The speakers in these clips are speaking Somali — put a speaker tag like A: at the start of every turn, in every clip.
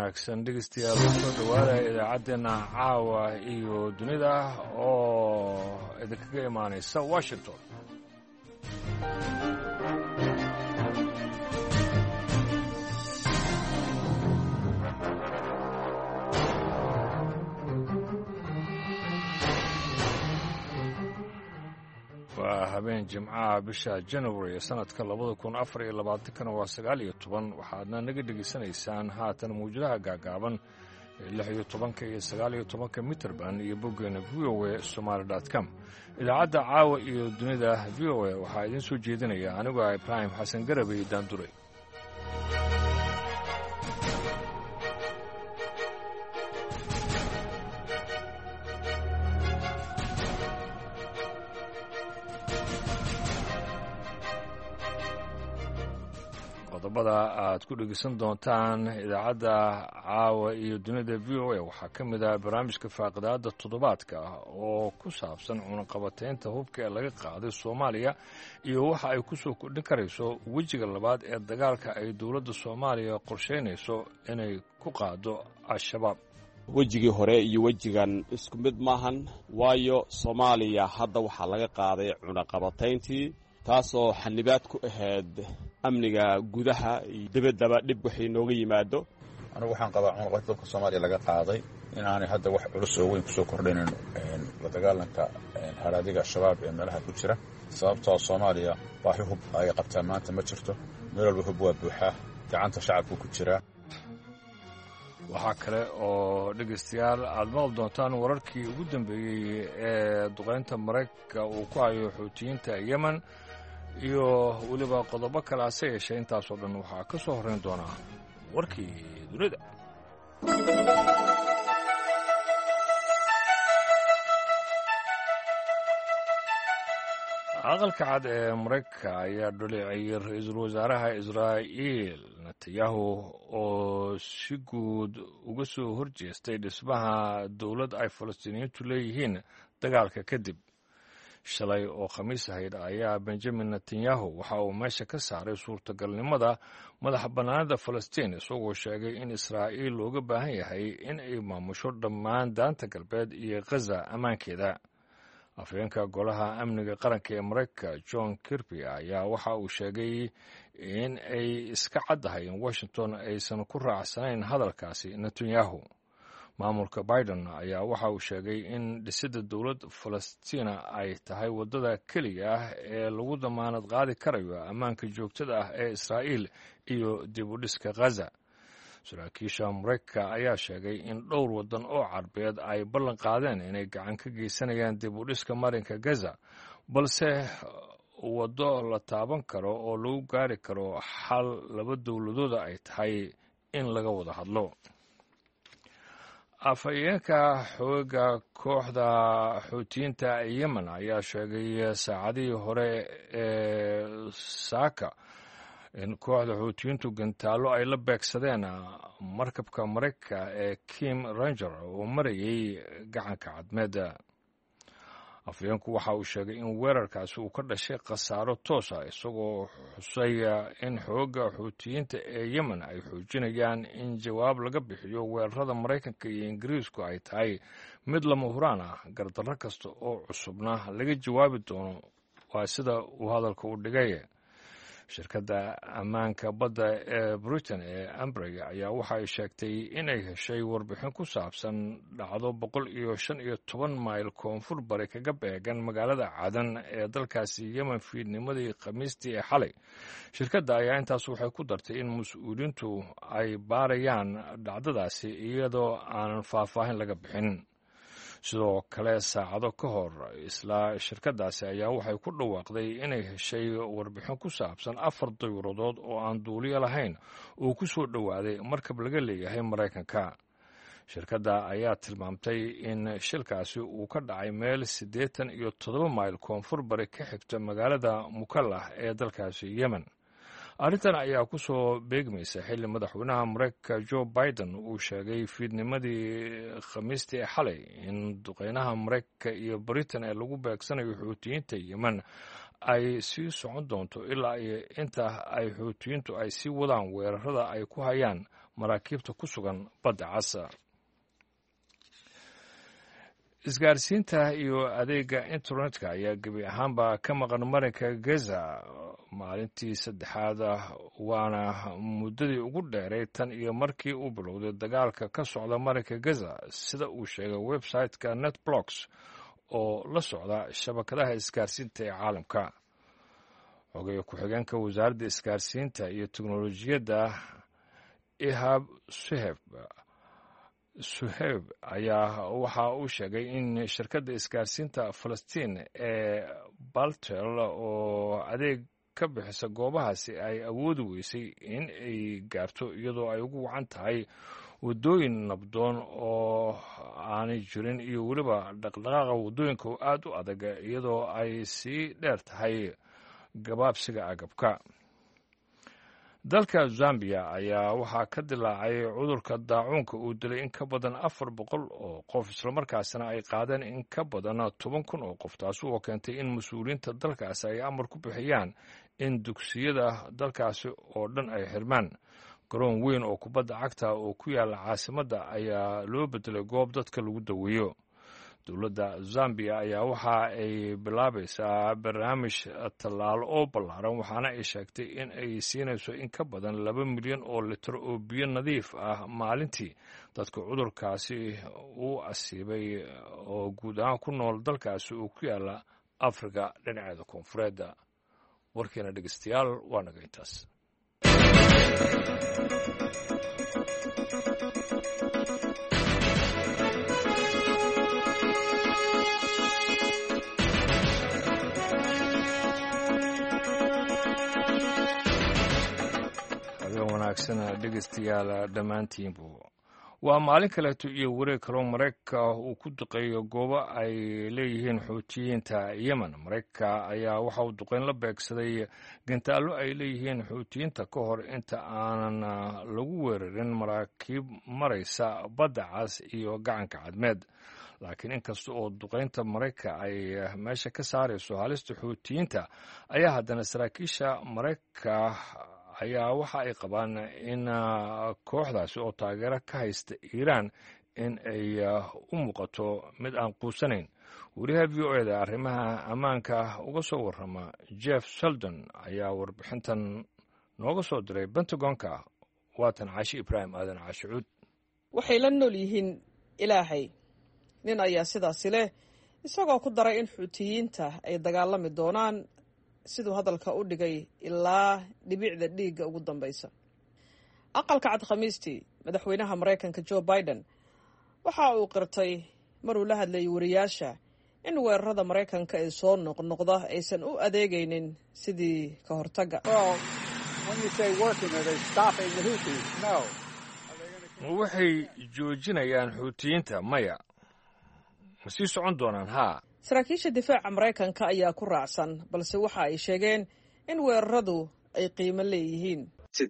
A: wanaagsan dhegeystayaal kusoo dhawaadaya idaacaddeenna caawa iyo dunida oo idinkaga imaanaysa washington. waa habeen jimcaha bisha january ee sanadka 2024 waa 19 waxaadna naga dhegaysanaysaan haatan mawjadaha gaagaaban ee 16 iyo 19 mitrband iyo boggeena voa somali.com. idaacadda caawa iyo dunida voa waxaa idiin soo jeedinaya anigoo ibraahim xasan garabey daandure. qodobada aad ku dhegeysan doontaan idaacadda caawa iyo dunida v o a waxaa ka mid ah barnaamijka faaqidaada toddobaadka oo ku saabsan cunaqabataynta hubka ee laga qaaday soomaaliya iyo waxa ay ku soo kordhin karayso wejiga labaad ee dagaalka ay dowladda soomaaliya qorshaynayso inay ku qaado al-shabaab.
B: wejigii hore iyo wejigan isku mid maahan, waayo soomaaliya hadda waxaa laga qaaday cunaqabatayntii taasoo xanibaad ku ahayd amniga gudaha iyo dibaddaba dhib waxay nooga yimaado.
C: anigu waxaan qabaa cunaqabataynta dalka soomaaliya laga qaaday inaanay hadda wax culus oo weyn kusoo kordhaynin la dagaalanka haraadiga al-shabaab ee meelaha ku jira, sababtoo soomaaliya baahi hub ay qabtaan maanta ma jirto. meel walba hub waa buuxaa, gacanta shacabku ku jiraa.
A: waxaa kale oo dhegaystayaal aad maqli doontaan wararkii ugu dambeeyey ee duqaynta maraykanka uu ku hayo xuutiyiinta yemen iyo weliba qodobo kale hase yeeshee intaasoo dhan waxaa ka soo horrayn doonaa warkii dunida. aqalka cad ee maraykanka ayaa dhaleeceeyey ra-iisul wasaaraha israa'iil netanyahu oo si guud uga soo horjeestay dhismaha dowlad ay falastiiniyiintu leeyihiin dagaalka kadib. shalay oo khamiis ahayd ayaa benjamin netanyahu waxa uu meesha ka saaray suurtagalnimada madax bannaanida falastiin, isagoo sheegay in israa'iil looga baahan yahay in ay maamusho dhammaan daanta galbeed iyo khaza ammaankeeda. afhayeenka golaha amniga qaranka ee maraykanka john kirby ayaa waxa uu sheegay in ay iska caddahay in washington aysan ku raacsanayn hadalkaasi netanyahu. maamulka biden ayaa waxa uu sheegay in dhisidda dowlad falastiina ay tahay waddada keliya ah ee lagu damaanad qaadi karayo ammaanka joogtada ah ee israa'iil iyo dib u dhiska khaza. saraakiisha maraykanka ayaa sheegay in dhowr waddan oo carbeed ay ballan qaadeen inay gacan ka geysanayaan dib u dhiska marinka gaza, balse waddo la taaban karo oo lagu gaari karo xal laba dowladooda ay tahay in laga wada hadlo. afhayeenka xooga kooxda xuutiyiinta yemen ayaa sheegay saacadihii hore ee saaka in kooxda xuutiyiintu gantaallo ay la beegsadeen markabka maraykanka ee kim ranger oo marayay gacanka cadmeed. afhayeenku waxa uu sheegay in weerarkaasi uu ka dhashay khasaaro toosa, isagoo xusay in xoogga xuutiyiinta ee yemen ay xoojinayaan in jawaab laga bixiyo weerarada maraykanka iyo ingiriisku ay tahay mid lama huraan ah. gardarro kasta oo cusubna laga jawaabi doono, waa sida uu hadalka u dhigay. shirkadda ammaanka badda ee britain ee ambrey ayaa waxa ay sheegtay inay heshay warbixin ku saabsan dhacdo 115 mayl koonfur bari kaga beegan magaalada cadan ee dalkaasi yemen fiidnimadii khamiistii ee xalay. shirkadda ayaa intaas waxay ku dartay in mas-uuliyiintu ay baarayaan dhacdadaasi iyadoo aanan faahfaahin laga bixin. sidoo kale saacado ka hor isla shirkaddaasi ayaa waxay ku dhawaaqday inay heshay warbixin ku saabsan 4 dayuuradood oo aan duuliyo lahayn oo ku soo dhowaaday markab laga leeyahay maraykanka. shirkadda ayaa tilmaamtay in shilkaasi uu ka dhacay meel 87 mayl koonfur bari ka xigta magaalada mukallah ee dalkaasi yemen. arrintan ayaa ku soo beegmaysa xilli madaxweynaha maraykanka joe biden uu sheegay fiidnimadii khamiistii ee xalay in duqeynaha maraykanka iyo britain ee lagu beegsanayo xuutiyiinta yemen ay sii socon doonto ilaa iyo inta ay xuutiyiintu ay sii wadaan weerarada ay ku hayaan maraakiibta ku sugan badda casa. isgaarsiinta iyo adeega internetka ayaa gebi ahaanba ka maqan marinka gaza maalintii saddexaad waana muddadii ugu dheeray tan iyo markii uu bilowday dagaalka ka socda marinka gaza, sida uu sheegay website-ka netblocks oo la socda shabakadaha isgaarsiinta ee caalamka. xogeeye ku-xigeenka wasaaradda isgaarsiinta iyo teknolojiyadda ihab suheyb ayaa waxa uu sheegay in shirkadda isgaarsiinta falastiin ee baltel oo adeeg ka bixisa goobahaasi ay awoodi weysay in ay gaarto iyadoo ay ugu wacan tahay waddooyin nabdoon oo aanay jirin iyo weliba dhaqdhaqaaqa waddooyinka oo aad u adag iyadoo ay sii dheer tahay gabaabsiga agabka. dalka zambiya ayaa waxaa ka dilaacay cudurka daacuunka uu dilay in ka badan 400 oo qof, islamarkaasna ay qaadeen in ka badan 10,000 oo qof, taasi oo keentay in mas-uuliyiinta dalkaasi ay amar ku bixiyaan in dugsiyada dalkaasi oo dhan ay xirmaan. garoon weyn oo kubadda cagta oo ku yaala caasimadda ayaa loo bedelay goob dadka lagu daweeyo. dowladda zambiya ayaa waxa ay bilaabaysaa barnaamij tallaalo oo ballaaran, waxaana ay sheegtay in ay siinayso in ka badan 2 milyan oo litir oo biyo nadiif ah maalintii dadka cudurkaasi uu asiibay oo guud ahaan ku nool dalkaasi oo ku yaala afrika dhinaceeda koonfureed. warkeena dhegeystayaal waa naga intaas. wanaagsan dhegeystayaal dhammaantiinbu waa maalin kaleeto iyo wareeg kaloo maraykanka uu ku duqeeyo goobo ay leeyihiin xuutiyiinta yemen. maraykanka ayaa waxa uu duqeyn la beegsaday gantaallo ay leeyihiin xuutiyiinta ka hor inta aanan lagu weerarin maraakiib maraysa badda cas iyo gacanka cadmeed. laakiin inkasta oo duqeynta maraykanka ay meesha ka saarayso halista xuutiyiinta, ayaa haddana saraakiisha maraykanka ayaa waxa ay qabaan in kooxdaasi oo taageero ka haysta iiraan in ay u muuqato mid aan quusanayn. wariyaha v o eda arrimaha ammaanka uga soo warrama jeff seldon ayaa warbixintan nooga soo diray pentagonka. waatan caashi ibraahim aadan caashicuud.
D: waxay la nool yihiin ilaahay. nin ayaa sidaasi leh, isagoo ku daray in xuutiyiinta ay dagaalami doonaan siduu hadalka u dhigay ilaa dhibicda dhiigga ugu dambaysa. aqalka cad khamiistii madaxweynaha maraykanka joe biden waxa uu qirtay maruu la hadlayay wariyaasha in weerarada maraykanka ee soo noqnoqda aysan u adeegaynin sidii ka hortagga.
A: waxay joojinayaan xuutiyiinta? maya. ma sii socon doonaan? haa.
D: saraakiisha difaaca maraykanka ayaa ku raacsan, balse waxa ay sheegeen in weeraradu ay qiimo leeyihiin.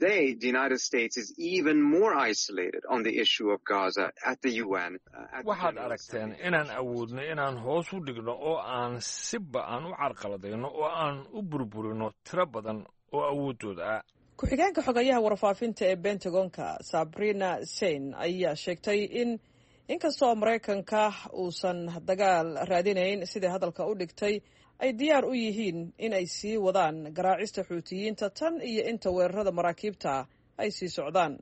A: waxaad aragteen inaan awoodno inaan hoos u dhigno oo aan siba aan u carqaladayno oo aan u burburino tiro badan oo awooddooda ah.
D: ku-xigeenka xogayaha warfaafinta ee bentagonka sabrina sein ayaa sheegtay in inkastoo maraykanka uusan dagaal raadinayn sidai hadalka u dhigtay, ay diyaar u yihiin in ay sii wadaan garaacista xuutiyiinta tan iyo inta weerarada maraakiibta ay sii socdaan.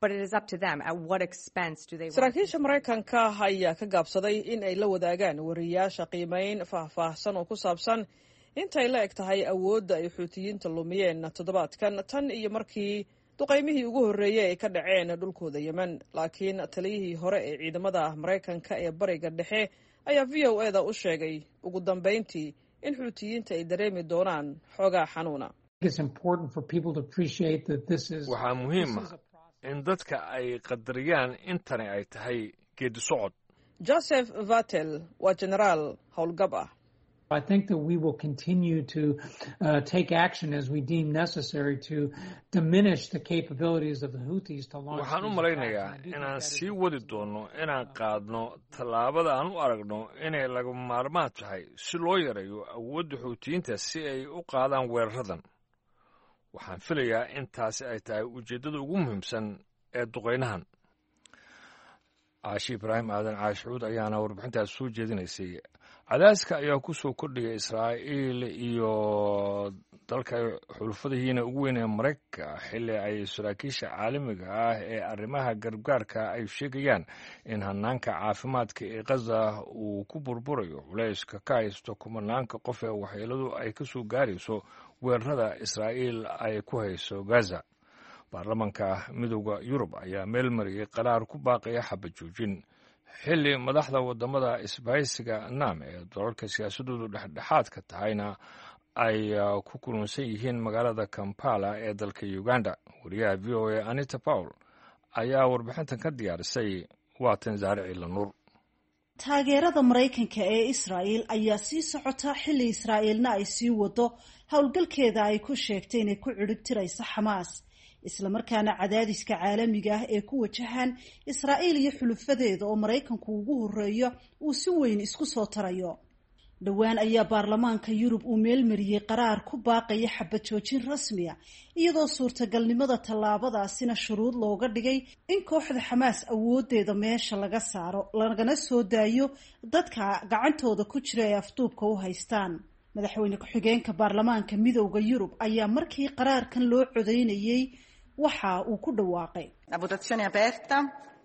D: saraakiisha maraykanka ayaa ka gaabsaday in ay la wadaagaan wariyaasha qiimayn faahfaahsan oo ku saabsan intay la eg tahay awoodda ay xuutiyiinta lumiyeen toddobaadkan tan iyo markii duqaymihii ugu horreeyey ay ka dhaceen dhulkooda yemen. laakiin taliyihii hore ee ciidamada maraykanka ee bariga dhexe ayaa v o eda u sheegay ugu dambayntii in xuutiyiinta ay dareemi doonaan xoogaa xanuuna.
A: waxaa muhiim ah in dadka ay qadariyaan intani ay tahay geedi socod.
D: joseph vatel waa jenaraal howlgab ah.
E: I think that we will continue to take action as we deem necessary to diminish the capabilities of the Houthis to launch.
A: waxaan u malaynayaa inaan sii wadi doono inaan qaadno tallaabada aan u aragno inay lagama maarmaan tahay si loo yareeyo awoodda xuutiyiinta si ay u qaadaan weeraradan. waxaan filayaa in taasi ay tahay ujeeddada ugu muhiimsan ee duqeynahan. caashi ibraahim aadan caashuud ayaana warbixintaas soo jeedinaysay. cadaaska ayaa ku soo kordhiyay israa'iil iyo dalka ay xulufadihiina ugu weyn ee maraykanka xilli ay saraakiisha caalamiga ah ee arrimaha gargaarka ay sheegayaan in hanaanka caafimaadka ee khaza uu ku burburayo culayska ka haysto kumanaanka qof ee waxyeeladu ay ka soo gaarayso weerarada israa'iil ay ku hayso gaza. baarlamaanka midooda yurub ayaa meel mariyey qaraar ku baaqaya xabad joojin xilli madaxda wadamada isbahaysiga naam ee dalalka siyaasadoodu dhexdhexaadka tahayna ay ku kulunsan yihiin magaalada Kampala ee dalka Uganda. wariyaha VOA Anita Paul ayaa warbixintan ka diyaarisay waatan Zaare Ciilanuur.
F: taageerada Mareykanka ee Israa'iil ayaa sii socota xilli Israa'iilna ay sii wado howlgalkeeda ay ku sheegtay inay ku ciribtirayso Xamaas, isla markaana cadaadiska caalamiga ah ee ku wajahan Israa'iil iyo xulufadeeda oo Mareykanku ugu horeeyo uu si weyn isku soo tarayo. dhowaan ayaa baarlamaanka Yurub uu meel mariyay qaraar ku baaqaya xabad joojin rasmi ah, iyadoo suurtagalnimada tallaabadaasina shuruud looga dhigay in kooxda Xamaas awoodeeda meesha laga saaro, lagana soo daayo dadka gacantooda ku jira ee afduubka u haystaan. madaxweyne ku-xigeenka baarlamaanka midowda Yurub ayaa markii qaraarkan loo codeynayay waxa uu ku dhawaaqay:
G: La votazione è aperta.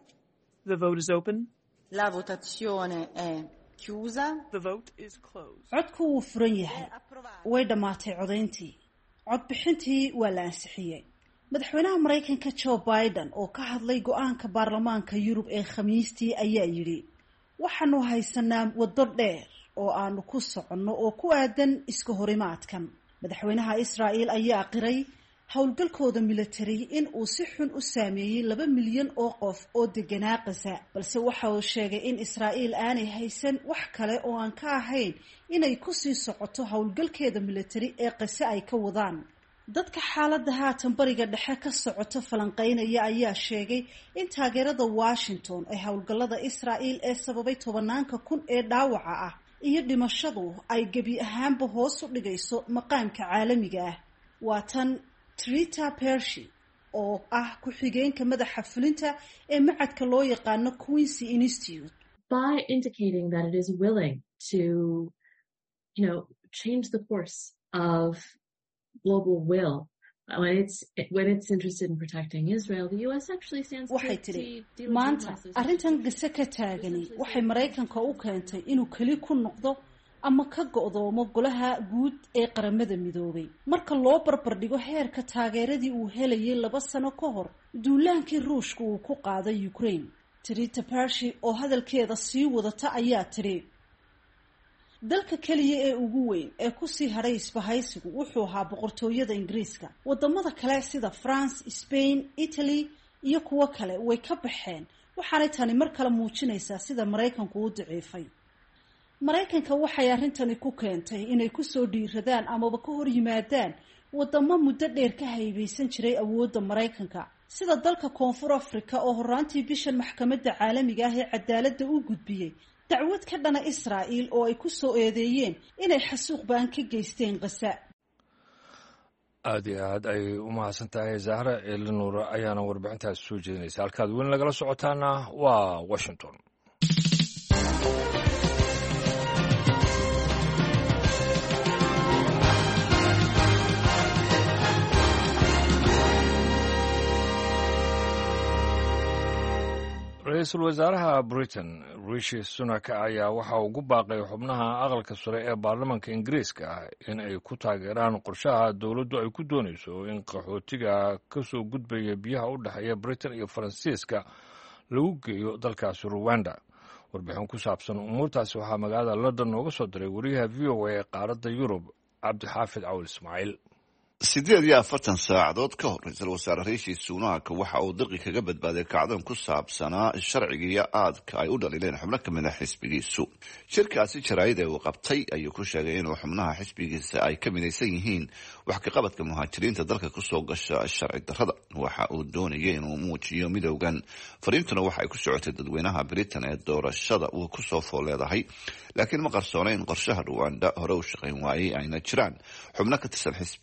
H: The vote is open.
G: La votazione è chiusa.
H: The vote is closed.
F: codku wuu furan yahay. way dhammaatay codeyntii. codbixintii waa la ansixiyey. madaxweynaha Mareykanka Joe Biden oo ka hadlay go'aanka baarlamaanka Yurub ee Khamiistii ayaa yidhi: waxaanu haysanaa waddo dheer oo aanu ku soconno oo ku aadan iska horimaadkan. madaxweynaha Israa'iil ayaa qiray howlgalkooda military in uu si xun u saameeyey 2 milyan oo qof oo deganaa Gaza, balse waxa uu sheegay in Israa'iil aanay haysan wax kale oo aan ka ahayn inay ku sii socoto howlgalkeeda military ee Gaza ay ka wadaan. dadka xaaladda haatan bariga dhexe ka socota falanqeynaya ayaa sheegay in taageerada Washington ee howlgallada Israa'iil ee sababay 10,000 ee dhaawaca ah iyo dhimashadu ay gebi ahaanba hoos u dhigayso maqaamka caalamiga ah. waa tan Trita Pershi oo ah ku-xigeenka madaxa fulinta ee macadka loo yaqaano Quincy Institute.
I: By indicating that it is willing to, change the course of global will, when it's interested in protecting Israel, the US actually stands to
F: maanta arrintan Gaza ka taagani waxay Mareykanka u keentay inuu kali ku noqdo ama ka go'doomo golaha guud ee qaramada midoobay marka loo barbar dhigo heerka taageeradii uu helayay 2 sano ka hor duulaankii Ruushka uu ku qaaday Ukraine. Trita Pershi oo hadalkeeda sii wadata ayaa tiri: dalka kaliya ee ugu weyn ee ku sii haray isbahaysigu wuxuu ahaa boqortooyada Ingiriiska. wadamada kale sida France, Spain, Italy iyo kuwo kale way ka baxeen, waxaanay tani mar kale muujinaysaa sida Mareykanku u daciifay. Mareykanka waxay arrintani ku keentay inay ku soo dhiiradaan amaba ka hor yimaadaan wadamo muddo dheer ka haybeysan jiray awoodda Mareykanka, sida dalka Koonfur Afrika oo horaantii bishan maxkamadda caalamiga ah ee cadaaladda u gudbiyey dacwad ka dhana Israa'iil oo ay ku soo eedeeyeen inay xasuuq baan ka geysteen Gaza.
A: aad iyo aad ay u mahadsantahay Zahra Ciilanuur ayaana warbixintaas soo jeedinaysa. halkaad weyn lagala socotaana waa Washington. ra-iisul wasaaraha Britain Rishi Sunak ayaa waxa uu ugu baaqay xubnaha aqalka sare ee baarlamaanka Ingiriiska in ay ku taageeraan qorshaha dowladdu ay ku doonayso in qaxootiga ka soo gudbaya biyaha u dhexeeya Britain iyo Faransiiska lagu geeyo dalkaasi Rwanda. warbixin ku saabsan umuurtaasi waxaa magaalada London nooga soo diray wariyaha VOA ee qaaradda Yurub Cabdixaafid Cawl Ismaaciil.
J: 48 saacadood ka hor ra-iisul wasaare Rishi Sunak waxa uu dirqi kaga badbaaday kacdan ku saabsanaa sharciga aadka ay u dhalileen xubno ka mid ah xisbigiisu. shirkaasi jaraa'id ee uu qabtay ayuu ku sheegay inuu xubnaha xisbigiisa ay ka midaysan yihiin wax ka qabadka muhaajiriinta dalka ku soo gasha sharci darrada. waxa uu doonayay inuu muujiyo midowgan. fariintuna waxa ay ku socotay dadweynaha Britain ee doorashada uu ku soo fooleedahay, laakiin ma qarsoona in qorshaha Rwanda hore u shaqayn waayay ayna jiraan xubno ka tirsan xisbigiisa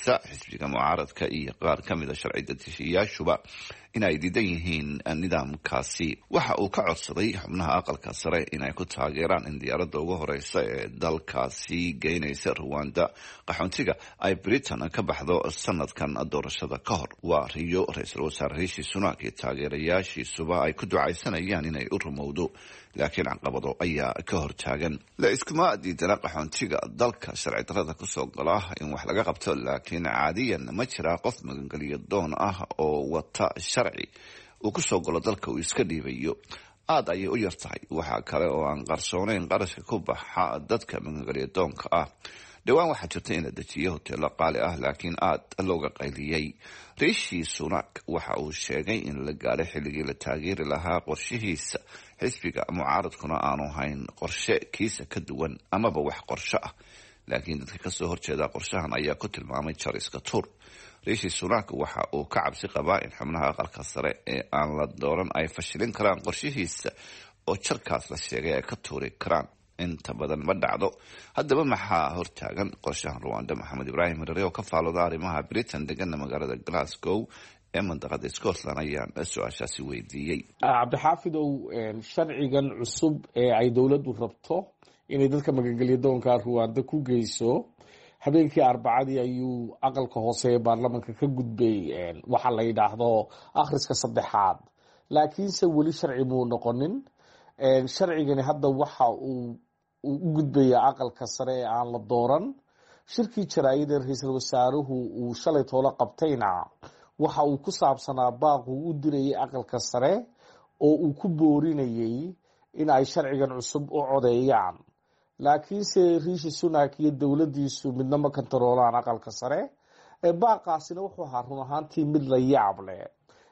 J: sheegaysa xisbiga mucaaradka iyo qaar ka mid a sharci dejiyayaashuba in ay diidan yihiin nidaamkaasi. waxa uu ka codsaday xubnaha aqalka sare inay ku taageeraan in diyaaradda ugu horeysa ee dalkaasi geynaysa Rwanda qaxoontiga ay Britain ka baxdo sanadkan doorashada ka hor. waa riyo ra-iisul wasaare Rishi Sunak iyo taageerayaashiisuba ay ku ducaysanayaan inay u rumowdo, laakiin caqabado ayaa ka hortaagan. la iskuma diidana qaxoontiga dalka sharci darrada kusoo gala in wax laga qabto, laakiin caadiyan ma jira qof magangeliyo doon ah oo wata sharci uu kusoo galo dalka uu iska dhiibayo. aad ayay u yar tahay. waxaa kale oo aan qarsoonayn qarashka ku baxa dadka magangeliyo doonka ah. dhowaan waxaa jirta in la dejiyo hoteelo qaali ah, laakiin aad looga qayliyey. Rishi Sunak waxa uu sheegay in la gaadhay xilligii la taageeri lahaa qorshihiisa. xisbiga mucaaradkuna aanu hayn qorshe kiisa ka duwan amaba wax qorshe ah, laakiin dadka kasoo horjeeda qorshahan ayaa ku tilmaamay jariska tuur. Rishi Sunak waxa uu ka cabsi qabaa in xubnaha aqalka sare ee aan la dooran ay fashilin karaan qorshihiisa oo jarkaas la sheegay ay ka tuuri karaan. inta badan ma dhacdo. haddaba maxaa hortaagan qorshahan Rwanda? Maxamed Ibrahim Hirare oo ka faalooda arrimaha Britain degana magaalada Glasgow ee mandaqada Scotland ayaan su-aashaasi weydiiyey.
K: cabdixaafidow, sharcigan cusub ee ay dowladdu rabto inay dadka magangeliyo doonka Rwanda ku geyso, habeenkii Arbacadii ayuu aqalka hoose ee baarlamaanka ka gudbay waxa la yidhaahdo akhriska saddexaad, laakiinse weli sharci muu noqonin. sharcigani hadda waxa uu u gudbayaa aqalka sare ee aan la dooran. shirkii jaraa'id ee ra-iisul wasaaruhu uu shalay toolo qabtayna waxa uu ku saabsanaa baaqu u dirayay aqalka sare oo uu ku boorinayay in ay sharcigan cusub u codeeyaan, laakiinse Rishi Sunak iyo dowladiisu midna ma kantaroolaan aqalka sare. baaqaasina wuxuu ahaa run ahaantii mid la yaab leh.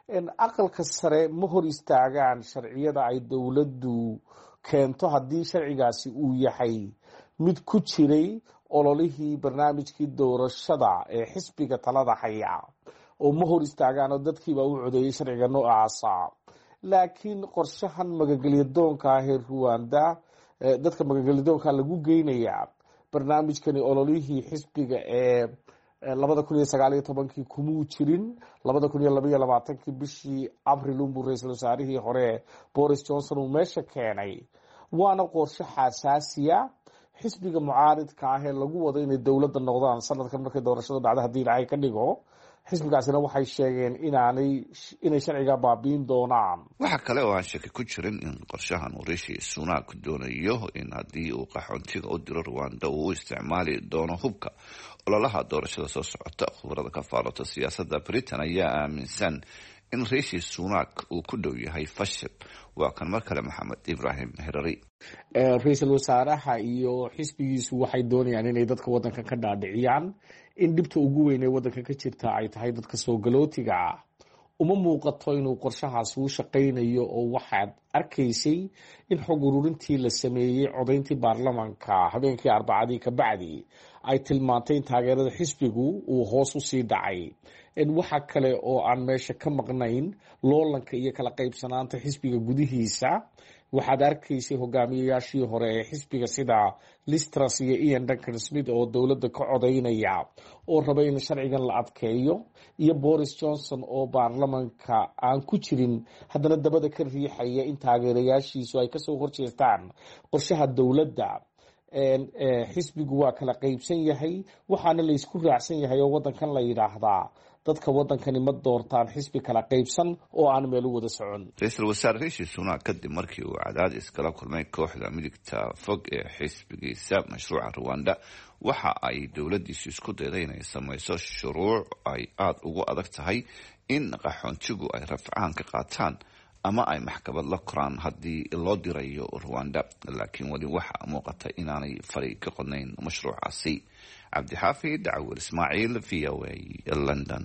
K: aqalka sare ma hor istaagaan sharciyada ay dowladdu keento haddii sharcigaasi uu yahay mid ku jiray ololihii barnaamijkii doorashada ee xisbiga talada haya, oo ma hor istaagaan oo dadkiiba u codeeyay sharciga noocaasa. laakiin qorshahan magangeliyo doonka ah ee Rwanda, dadka magangeliyo doonka lagu geynayaa barnaamijkani ololihii xisbiga ee 2019 kumuu jirin. 2022 bishii Abriil unbuu ra-iisul wasaarihii hore Boris Johnson uu meesha keenay. waana qorshe xasaasiya. xisbiga mucaaridka ah ee lagu wado inay dowladda noqdaan sanadkan markay doorashada dhacdo haddii ilaahay ka dhigo, xisbigaasina waxay sheegeen inay sharciga baabiin doonaan.
J: waxaa kale oo aan shaki ku jirin in qorshahan uu Rishi Sunak doonayo in haddii uu qaxoontiga u diro Rwanda uu u isticmaali doono hubka ololaha doorashada soo socota. khubarada ka faalota siyaasadda Britain ayaa aaminsan in Rishi Sunak uu ku dhow yahay fashil. waa kan mar kale Maxamed Ibrahim Hirare.
K: ra-iisul wasaaraha iyo xisbigiisu waxay doonayaan inay dadka wadanka ka dhaadhiciyaan in dhibta ugu weyn ee wadanka ka jirta ay tahay dadka soo galootiga ah. uma muuqato inuu qorshahaas uu shaqaynayo, oo waxaad arkaysay in xog ururintii la sameeyey codayntii baarlamaanka habeenkii Arbacadii ka bacdi ay tilmaantay in taageerada xisbigu uu hoos u sii dhacay. waxa kale oo aan meesha ka maqnayn loolanka iyo kala qaybsanaanta xisbiga gudihiisa. waxaad arkaysay hogaamiyayaashii hore ee xisbiga sida Liz Truss iyo Ian Duncan Smith oo dowladda ka codaynaya oo raba in sharcigan la adkeeyo, iyo Boris Johnson oo baarlamaanka aan ku jirin haddana dabada ka riixaya in taageerayaashiisu ay kasoo horjeestaan qorshaha dowladda. xisbigu waa kala qaybsan yahay, waxaana la isku raacsan yahay oo wadankan la yidhaahdaa dadka wadankani ma doortaan xisbi kala qaybsan oo aan meel u wada socon.
J: ra-iisul wasaare Rishi Sunak kadib markii uu cadaadis kala kulmay kooxda midigta fog ee xisbigiisa mashruuca Rwanda, waxa ay dowladiisu isku dayday inay samayso shuruuc ay aada ugu adag tahay in qaxoontigu ay rafcaan ka qaataan ama ay maxkamad la koraan haddii loo dirayo Rwanda. laakiin weli waxa muuqata inaanay fari ka qodnayn mashruucaasi. cabdixaafid Cawil Ismaaciil, VOA, London.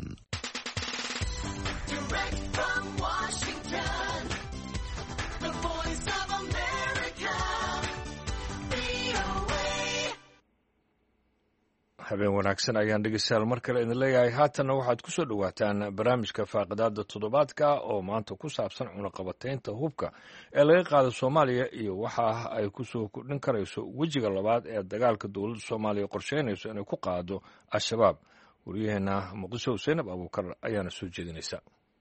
A: habeen wanaagsan ayaan dhegeystayaal mar kale idin leeyahay. haatanna waxaad ku soo dhowaataan barnaamijka faaqidaada toddobaadka oo maanta ku saabsan cunaqabataynta hubka ee laga qaado Soomaaliya iyo waxa ay ku soo kordhin karayso wejiga labaad ee dagaalka dowladda Soomaaliya qorsheynayso inay ku qaado Al-Shabaab. waryaheena muqdisho seynab abuukar ayaana soo jeedinaysa.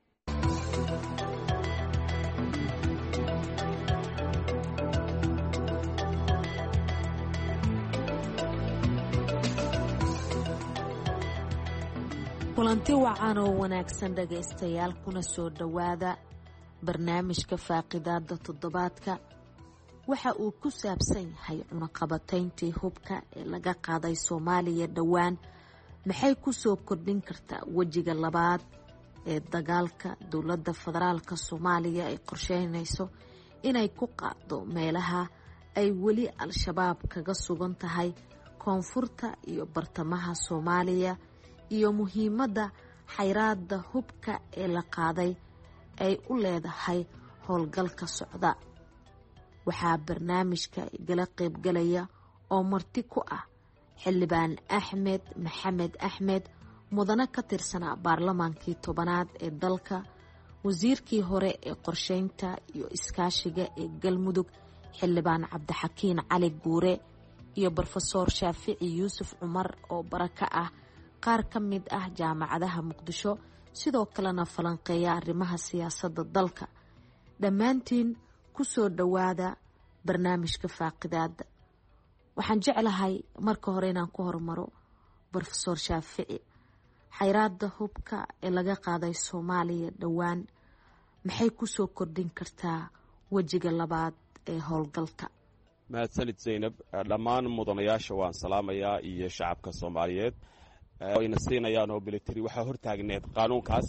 L: kulanti wacan oo wanaagsan dhegaystayaal, kuna soo dhowaada barnaamijka faaqidaada toddobaadka. waxa uu ku saabsan yahay cunaqabatayntii hubka ee laga qaaday Soomaaliya dhowaan. maxay ku soo kordhin kartaa wejiga labaad ee dagaalka dowladda federaalka Soomaaliya ay qorsheynayso inay ku qaado meelaha ay weli al-shabaab kaga sugan tahay koonfurta iyo bartamaha Soomaaliya, iyo muhiimadda xayraadda hubka ee la qaaday ay u leedahay howlgalka socda. waxaa barnaamijka igala qaybgalaya oo marti ku ah xildhibaan Axmed Maxamed Axmed, mudane ka tirsanaa baarlamaankii 10aad ee dalka, wasiirkii hore ee qorsheynta iyo iskaashiga ee Galmudug xildhibaan Cabdixakiin Cali Guure, iyo Professor Shaafici Yuusuf Cumar oo baraka ah qaar ka mid ah jaamacadaha Muqdisho, sidoo kalena falanqeeya arrimaha siyaasadda dalka. dhammaantiin ku soo dhowaada barnaamijka faaqidaada. waxaan jeclahay marka hore inaan ku hormaro Professor Shaafici. xayraadda hubka ee laga qaaday Soomaaliya dhowaan maxay ku soo kordhin kartaa wejiga labaad ee howlgalka?
B: mahadsanid Zaynab. dhammaan mudanayaasha waan salaamayaa iyo shacabka Soomaaliyeed wayna siinayaan oo military waxaa hortaagneed qaanuunkaas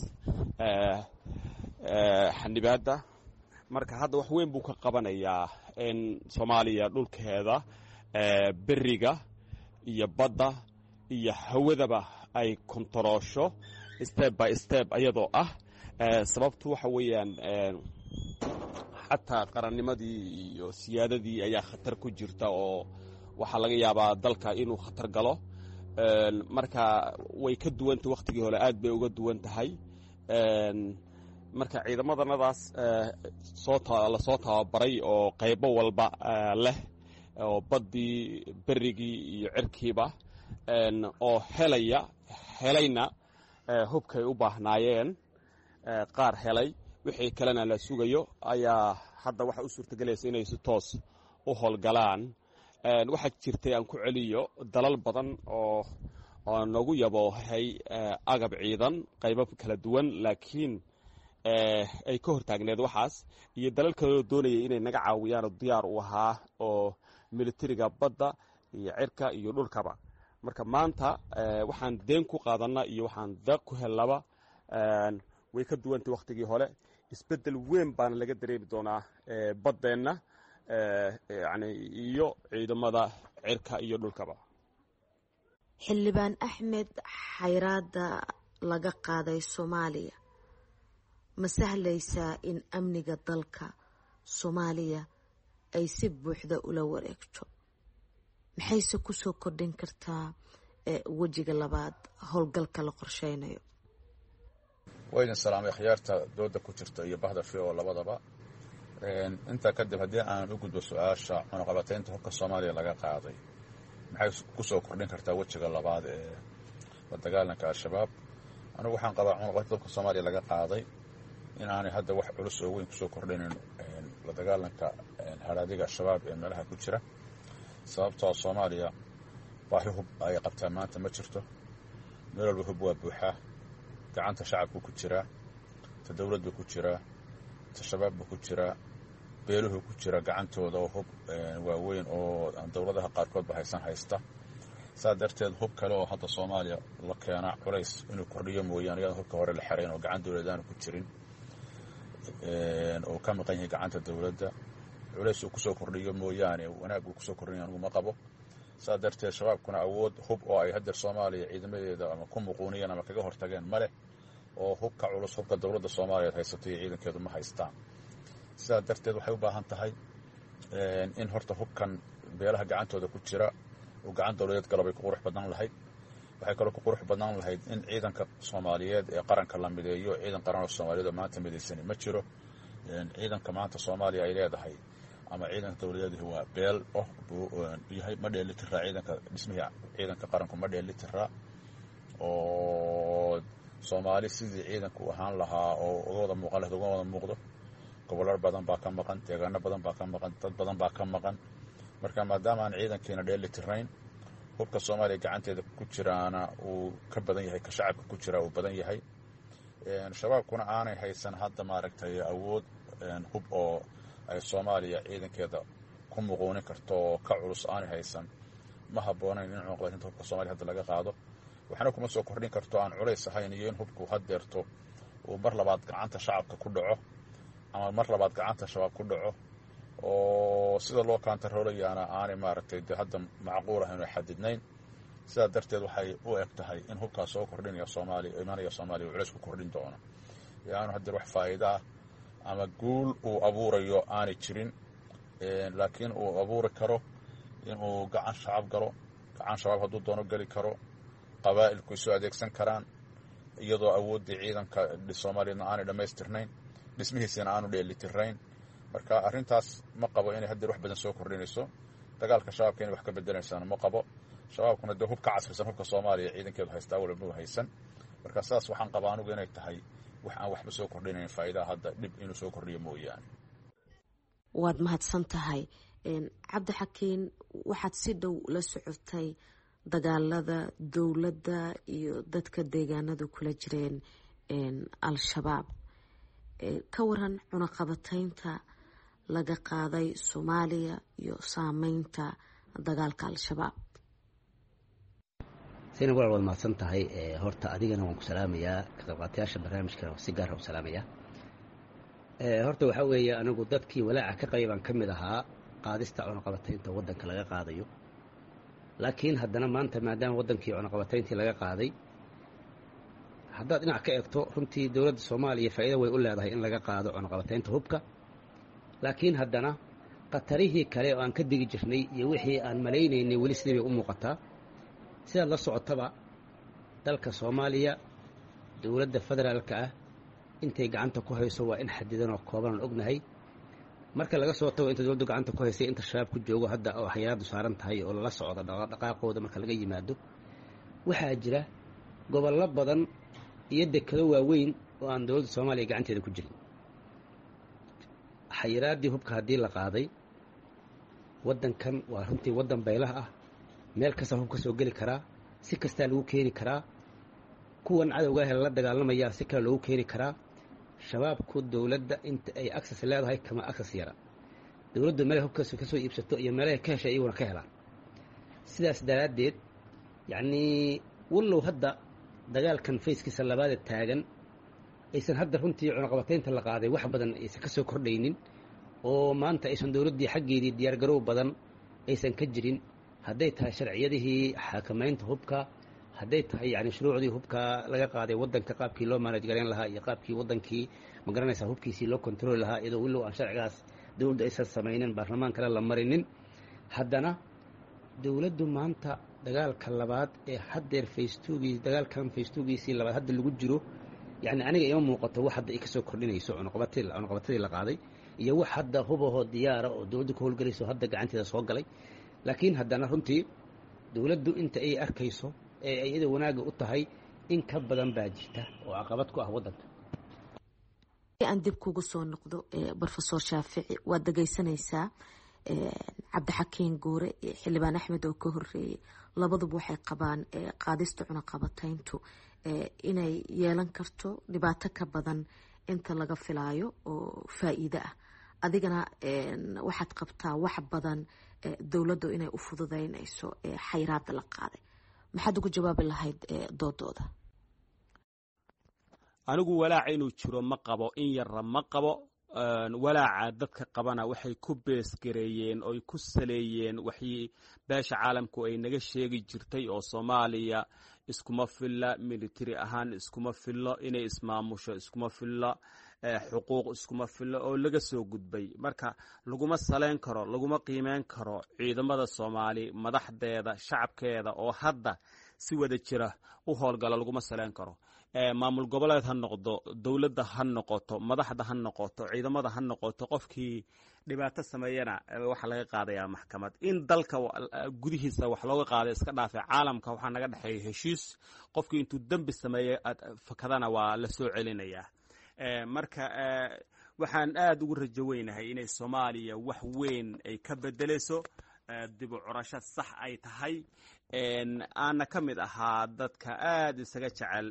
B: xanibaadda. marka hadda wax weyn buu ka qabanayaa in Soomaaliya dhulkeeda beriga iyo badda iyo hawadaba ay kontaroosho step by step iyadoo ah sababtu waxa weeyaan xataa qarannimadii iyo siyaadadii ayaa khatar ku jirta oo waxaa laga yaabaa dalka inuu khatar galo. marka way ka duwanta waqtigii hore, aad bay uga duwan tahay. marka ciidamadannadaas la soo tababaray oo qaybo walba leh, oo baddii berigii iyo cirkiiba, oo helayna hubkay u baahnaayeen, qaar helay wixii kalena la sugayo, ayaa hadda waxa u suurtagelaysa inay si toos u howlgalaan. waxaa jirtay aan ku celiyo dalal badan oo nagu yaboohay agab ciidan qaybo kala duwan, laakiin ay ka hortaagneed waxaas, iyo dalal kaloo doonayay inay naga caawiyaan oo diyaar u ahaa, oo militariga badda iyo cirka iyo dhulkaba. marka maanta waxaan deen ku qaadana iyo waxaan da ku helaba way ka duwantay waqtigii hore. isbedel weyn baana laga dareemi doonaa baddeenna yani iyo ciidamada cirka iyo dhulkaba.
L: xildhibaan Axmed, xayraadda laga qaaday Soomaaliya ma sahlaysaa in amniga dalka Soomaaliya ay si buuxda ula wareegto? maxayse ku soo kordhin kartaa wejiga labaad howlgalka la qorsheynayo?
C: waydin salaamay khiyaarta dooda ku jirta iyo bahda FIO labadaba. intaa kadib haddii aan u gudbo su-aasha cunaqabataynta hubka Soomaaliya laga qaaday maxay ku soo kordhin kartaa wejiga labaad ee la dagaalanka al-shabaab? anigu waxaan qabaa cunaqabataynta hubka Soomaaliya laga qaaday in aanay hadda wax culus oo weyn ku soo kordhinin la dagaalanka haraadiga al-shabaab ee meelaha ku jira. sababtoo Soomaaliya baahi hub ay qabtaa maanta ma jirto. meel walba hub waa buuxaa, gacanta shacabku ku jiraa, ta dawladda ku jiraa, ta shabaabba ku jiraa, beeluhu ku jira gacantooda oo hub waaweyn oo aan dawladaha qaarkoodba haysta. saa darteed hub kale oo hadda Soomaaliya la keenaa culays inuu kordhiyo mooyaane iyadoo hubka hore la xirayn oo gacan dawladaan ku jirin oo ka maqan yahay gacanta dawladda, culays uu ku soo kordhiyo mooyaane wanaag uu ku soo kordhiyo anigu ma qabo. saa darteed shabaabkuna awood hub oo ay hadda Soomaaliya ciidamadeeda ama ku muquuniyeen ama kaga hortageen male, oo hubka culus hubka dawladda Soomaaliyeed haysato iyo ciidankeedu ma haystaan. sidaa darteed waxay u baahan tahay in horta hubkan beelaha gacantooda ku jira oo gacan dawladeed galabay ku qurux badan lahayd. waxay kaloo ku qurux badan lahayd in ciidanka Soomaaliyeed ee qaranka la mideeyo. ciidan qaran oo Soomaaliyeed oo maanta mideysani ma jiro. ciidanka maanta Soomaaliya ay leedahay ama ciidanka dawladeed waa beel yahay ma dheelitiraa ciidanka dhismihii ciidanka qaranku ma dheelitiraa oo soomaali sidii ciidanku ahaan lahaa oo uga wada muuqan lahayd uga wada muuqdo. gobollo badan baa ka maqan, deegaano badan baa ka maqan, dad badan baa ka maqan. marka maadaama aan ciidankiina dheelitirayn, hubka soomaaliya gacanteeda ku jiraana uu ka badan yahay, ka shacabka ku jira uu badan yahay, shabaabkuna aanay haysan hadda maaragtay awood hub oo ay soomaaliya ciidankeeda ku muquunin karto oo ka culus aanay haysan, ma habboonayn in cunaqabateynta hubka soomaaliya hadda laga qaado. waxna kuma soo kordhin karto aan culays ahayn iyo in hubku haddeerto uu mar labaad gacanta shacabka ku dhaco ama mar labaad gacanta shabaab ku dhaco, oo sida loo kaantaroolayaana aanay maaragtay de hadda macquul ahayn oo xadidnayn. sidaa darteed waxay u eg tahay in hubkaas soo kordhinaya soomaaliya, imaanaya soomaaliya uu culays ku kordhin doono, yaanu haddeer wax faa'iida ah ama guul uu abuurayo aanay jirin, laakiin uu abuuri karo inuu gacan shacab galo, gacan shabaab hadduu doono geli karo, qabaa'ilku isu adeegsan karaan iyadoo awooddii ciidanka soomaaliyadna aanay dhammaystirnayn, dhismihiisina aanu dheelitirayn. marka arrintaas ma qabo inay haddeer wax badan soo kordhinayso. dagaalka shabaabka inay wax ka bedelaysaana ma qabo. shabaabkuna dee hub ka casrisan hubka soomaaliya ciidankeedu haystaa walba haysan. marka saas waxaan qabaa anugu inay tahay wax aan waxba soo kordhinayn, faa'iidaha hadda dhib inuu soo kordhiyo mooyaane.
L: waad mahadsan tahay cabdixakiin. waxaad si dhow la socotay dagaalada dowladda iyo dadka deegaanadu kula jireen al-shabaab. ka waran cunaqabataynta laga qaaday soomaaliya iyo saameynta dagaalka al-shabaab.
M: sayna walaal waad mahadsan tahay. horta adigana waan ku salaamayaa, ka qaybqaatayaasha barnaamijkana si gaara u salaamayaa. horta waxaa weeye anigu dadkii walaaca ka qaybaan ka mid ahaa qaadista cunaqabataynta waddanka laga qaadayo. laakiin haddana maanta maadaama waddankii cunaqabatayntii laga qaaday, haddaad dhinac ka eegto runtii dowladda soomaaliya faa'iido way u leedahay in laga qaado cunaqabataynta hubka. laakiin haddana khatarihii kale oo aan ka digi jirnay iyo wixii aan malaynaynay weli sidii bay u muuqataa. sidaad la socotaba dalka soomaaliya dowladda federaalka ah intay gacanta ku hayso waa in xadidan oo kooban aan ognahay. marka laga soo tago inta dowladdu gacanta ku haysay inta shabaab ku joogo hadda oo xayiraadu saaran tahay oo lala socdo dhaqaaqooda marka laga yimaado, waxaa jira gobollo badan iyo dekado waaweyn oo aan dowladda soomaaliya gacanteeda ku jirin. xayiraaddii hubka haddii la qaaday, waddankan waa runtii waddan baylah ah, meel kasta hub ka soo geli karaa, si kastaa lagu keeni karaa. kuwan cadowga ah la dagaalamayaa si kale loogu keeni karaa. shabaabku dowladda inta ay access leedahay kama access yara. dowladdu meelay hubkaas ka soo iibsato iyo meelahay ka heshay iyaguna ka helaan. sidaas daraaddeed yacnii wallow hadda dagaalkan fayskiisa labaada taagan aysan hadda runtii cunaqabataynta la qaaday wax badan aysan ka soo kordhaynin, oo maanta aysan dowladdii xaggeedii diyaargarow badan aysan ka jirin, hadday tahay sharciyadihii xakamaynta hubka, hadday tahay yani shuruucdii hubka laga qaaday waddanka qaabkii loo manaj garayn lahaa iyo qaabkii waddankii ma garanaysaa hubkiisii loo kontrooli lahaa, iyadoo willow aan sharcigaas dowladda aysan samaynin, baarlamaan kale la marinin. haddana dowladdu maanta dagaalka labaad ee haddeer dagaalkan faystuugiisii labaad hadda lagu jiro, yani aniga ima muuqato wax hadda ay ka soo kordhinayso cunaqabatadii la qaaday iyo wax hadda hubahoo diyaara oo dowladdu ka howlgelayso hadda gacanteeda soo galay. laakiin haddana runtii dowladdu inta ay arkayso ee ay iyada wanaagga u tahay in ka badan baa jirta oo caqabad ku ah waddanka.
L: aan dib kugu soo noqdo brofesor shaafici, waad dhegaysanaysaa cabdixakiin guure iyo xildhibaan axmed oo ka horeeyey, labaduba waxay qabaan qaadista cunaqabatayntu inay yeelan karto dhibaato ka badan inta laga filaayo oo faa'iido ah. adigana waxaad qabtaa wax badan dowladdu inay u fududaynayso xayiraada la qaaday. maxaad ugu jawaabi lahayd doodooda?
B: anigu walaaca inuu jiro ma qabo, in yarra ma qabo. walaaca dadka qabana waxay ku beesgareeyeen oy ku saleeyeen waxii beesha caalamku ay naga sheegi jirtay oo soomaaliya iskuma filla, military ahaan iskuma fillo, inay ismaamusho iskuma fillo, xuquuq iskuma fillo oo laga soo gudbay. marka laguma saleyn karo, laguma qiimeyn karo ciidamada soomaali, madaxdeeda, shacabkeeda oo hadda si wada jira u howlgala laguma saleyn karo. Maamul goboleed ha noqdo, dowladda ha noqoto, madaxda ha noqoto, ciidamada ha noqoto, qofkii dhibaato sameeyana waxaa laga qaadayaa maxkamad. In dalka gudihiisa wax looga qaaday iska dhaafe caalamka waxaa naga dhexeeya heshiis, qofkii intuu dembi sameeyey fakadana waa la soo celinayaa. Marka waxaan aad ugu rajo weynahay inay Soomaaliya wax weyn ay ka bedelayso, dib u curasho sax ay tahay. Aana ka mid ahaa dadka aad isaga jecel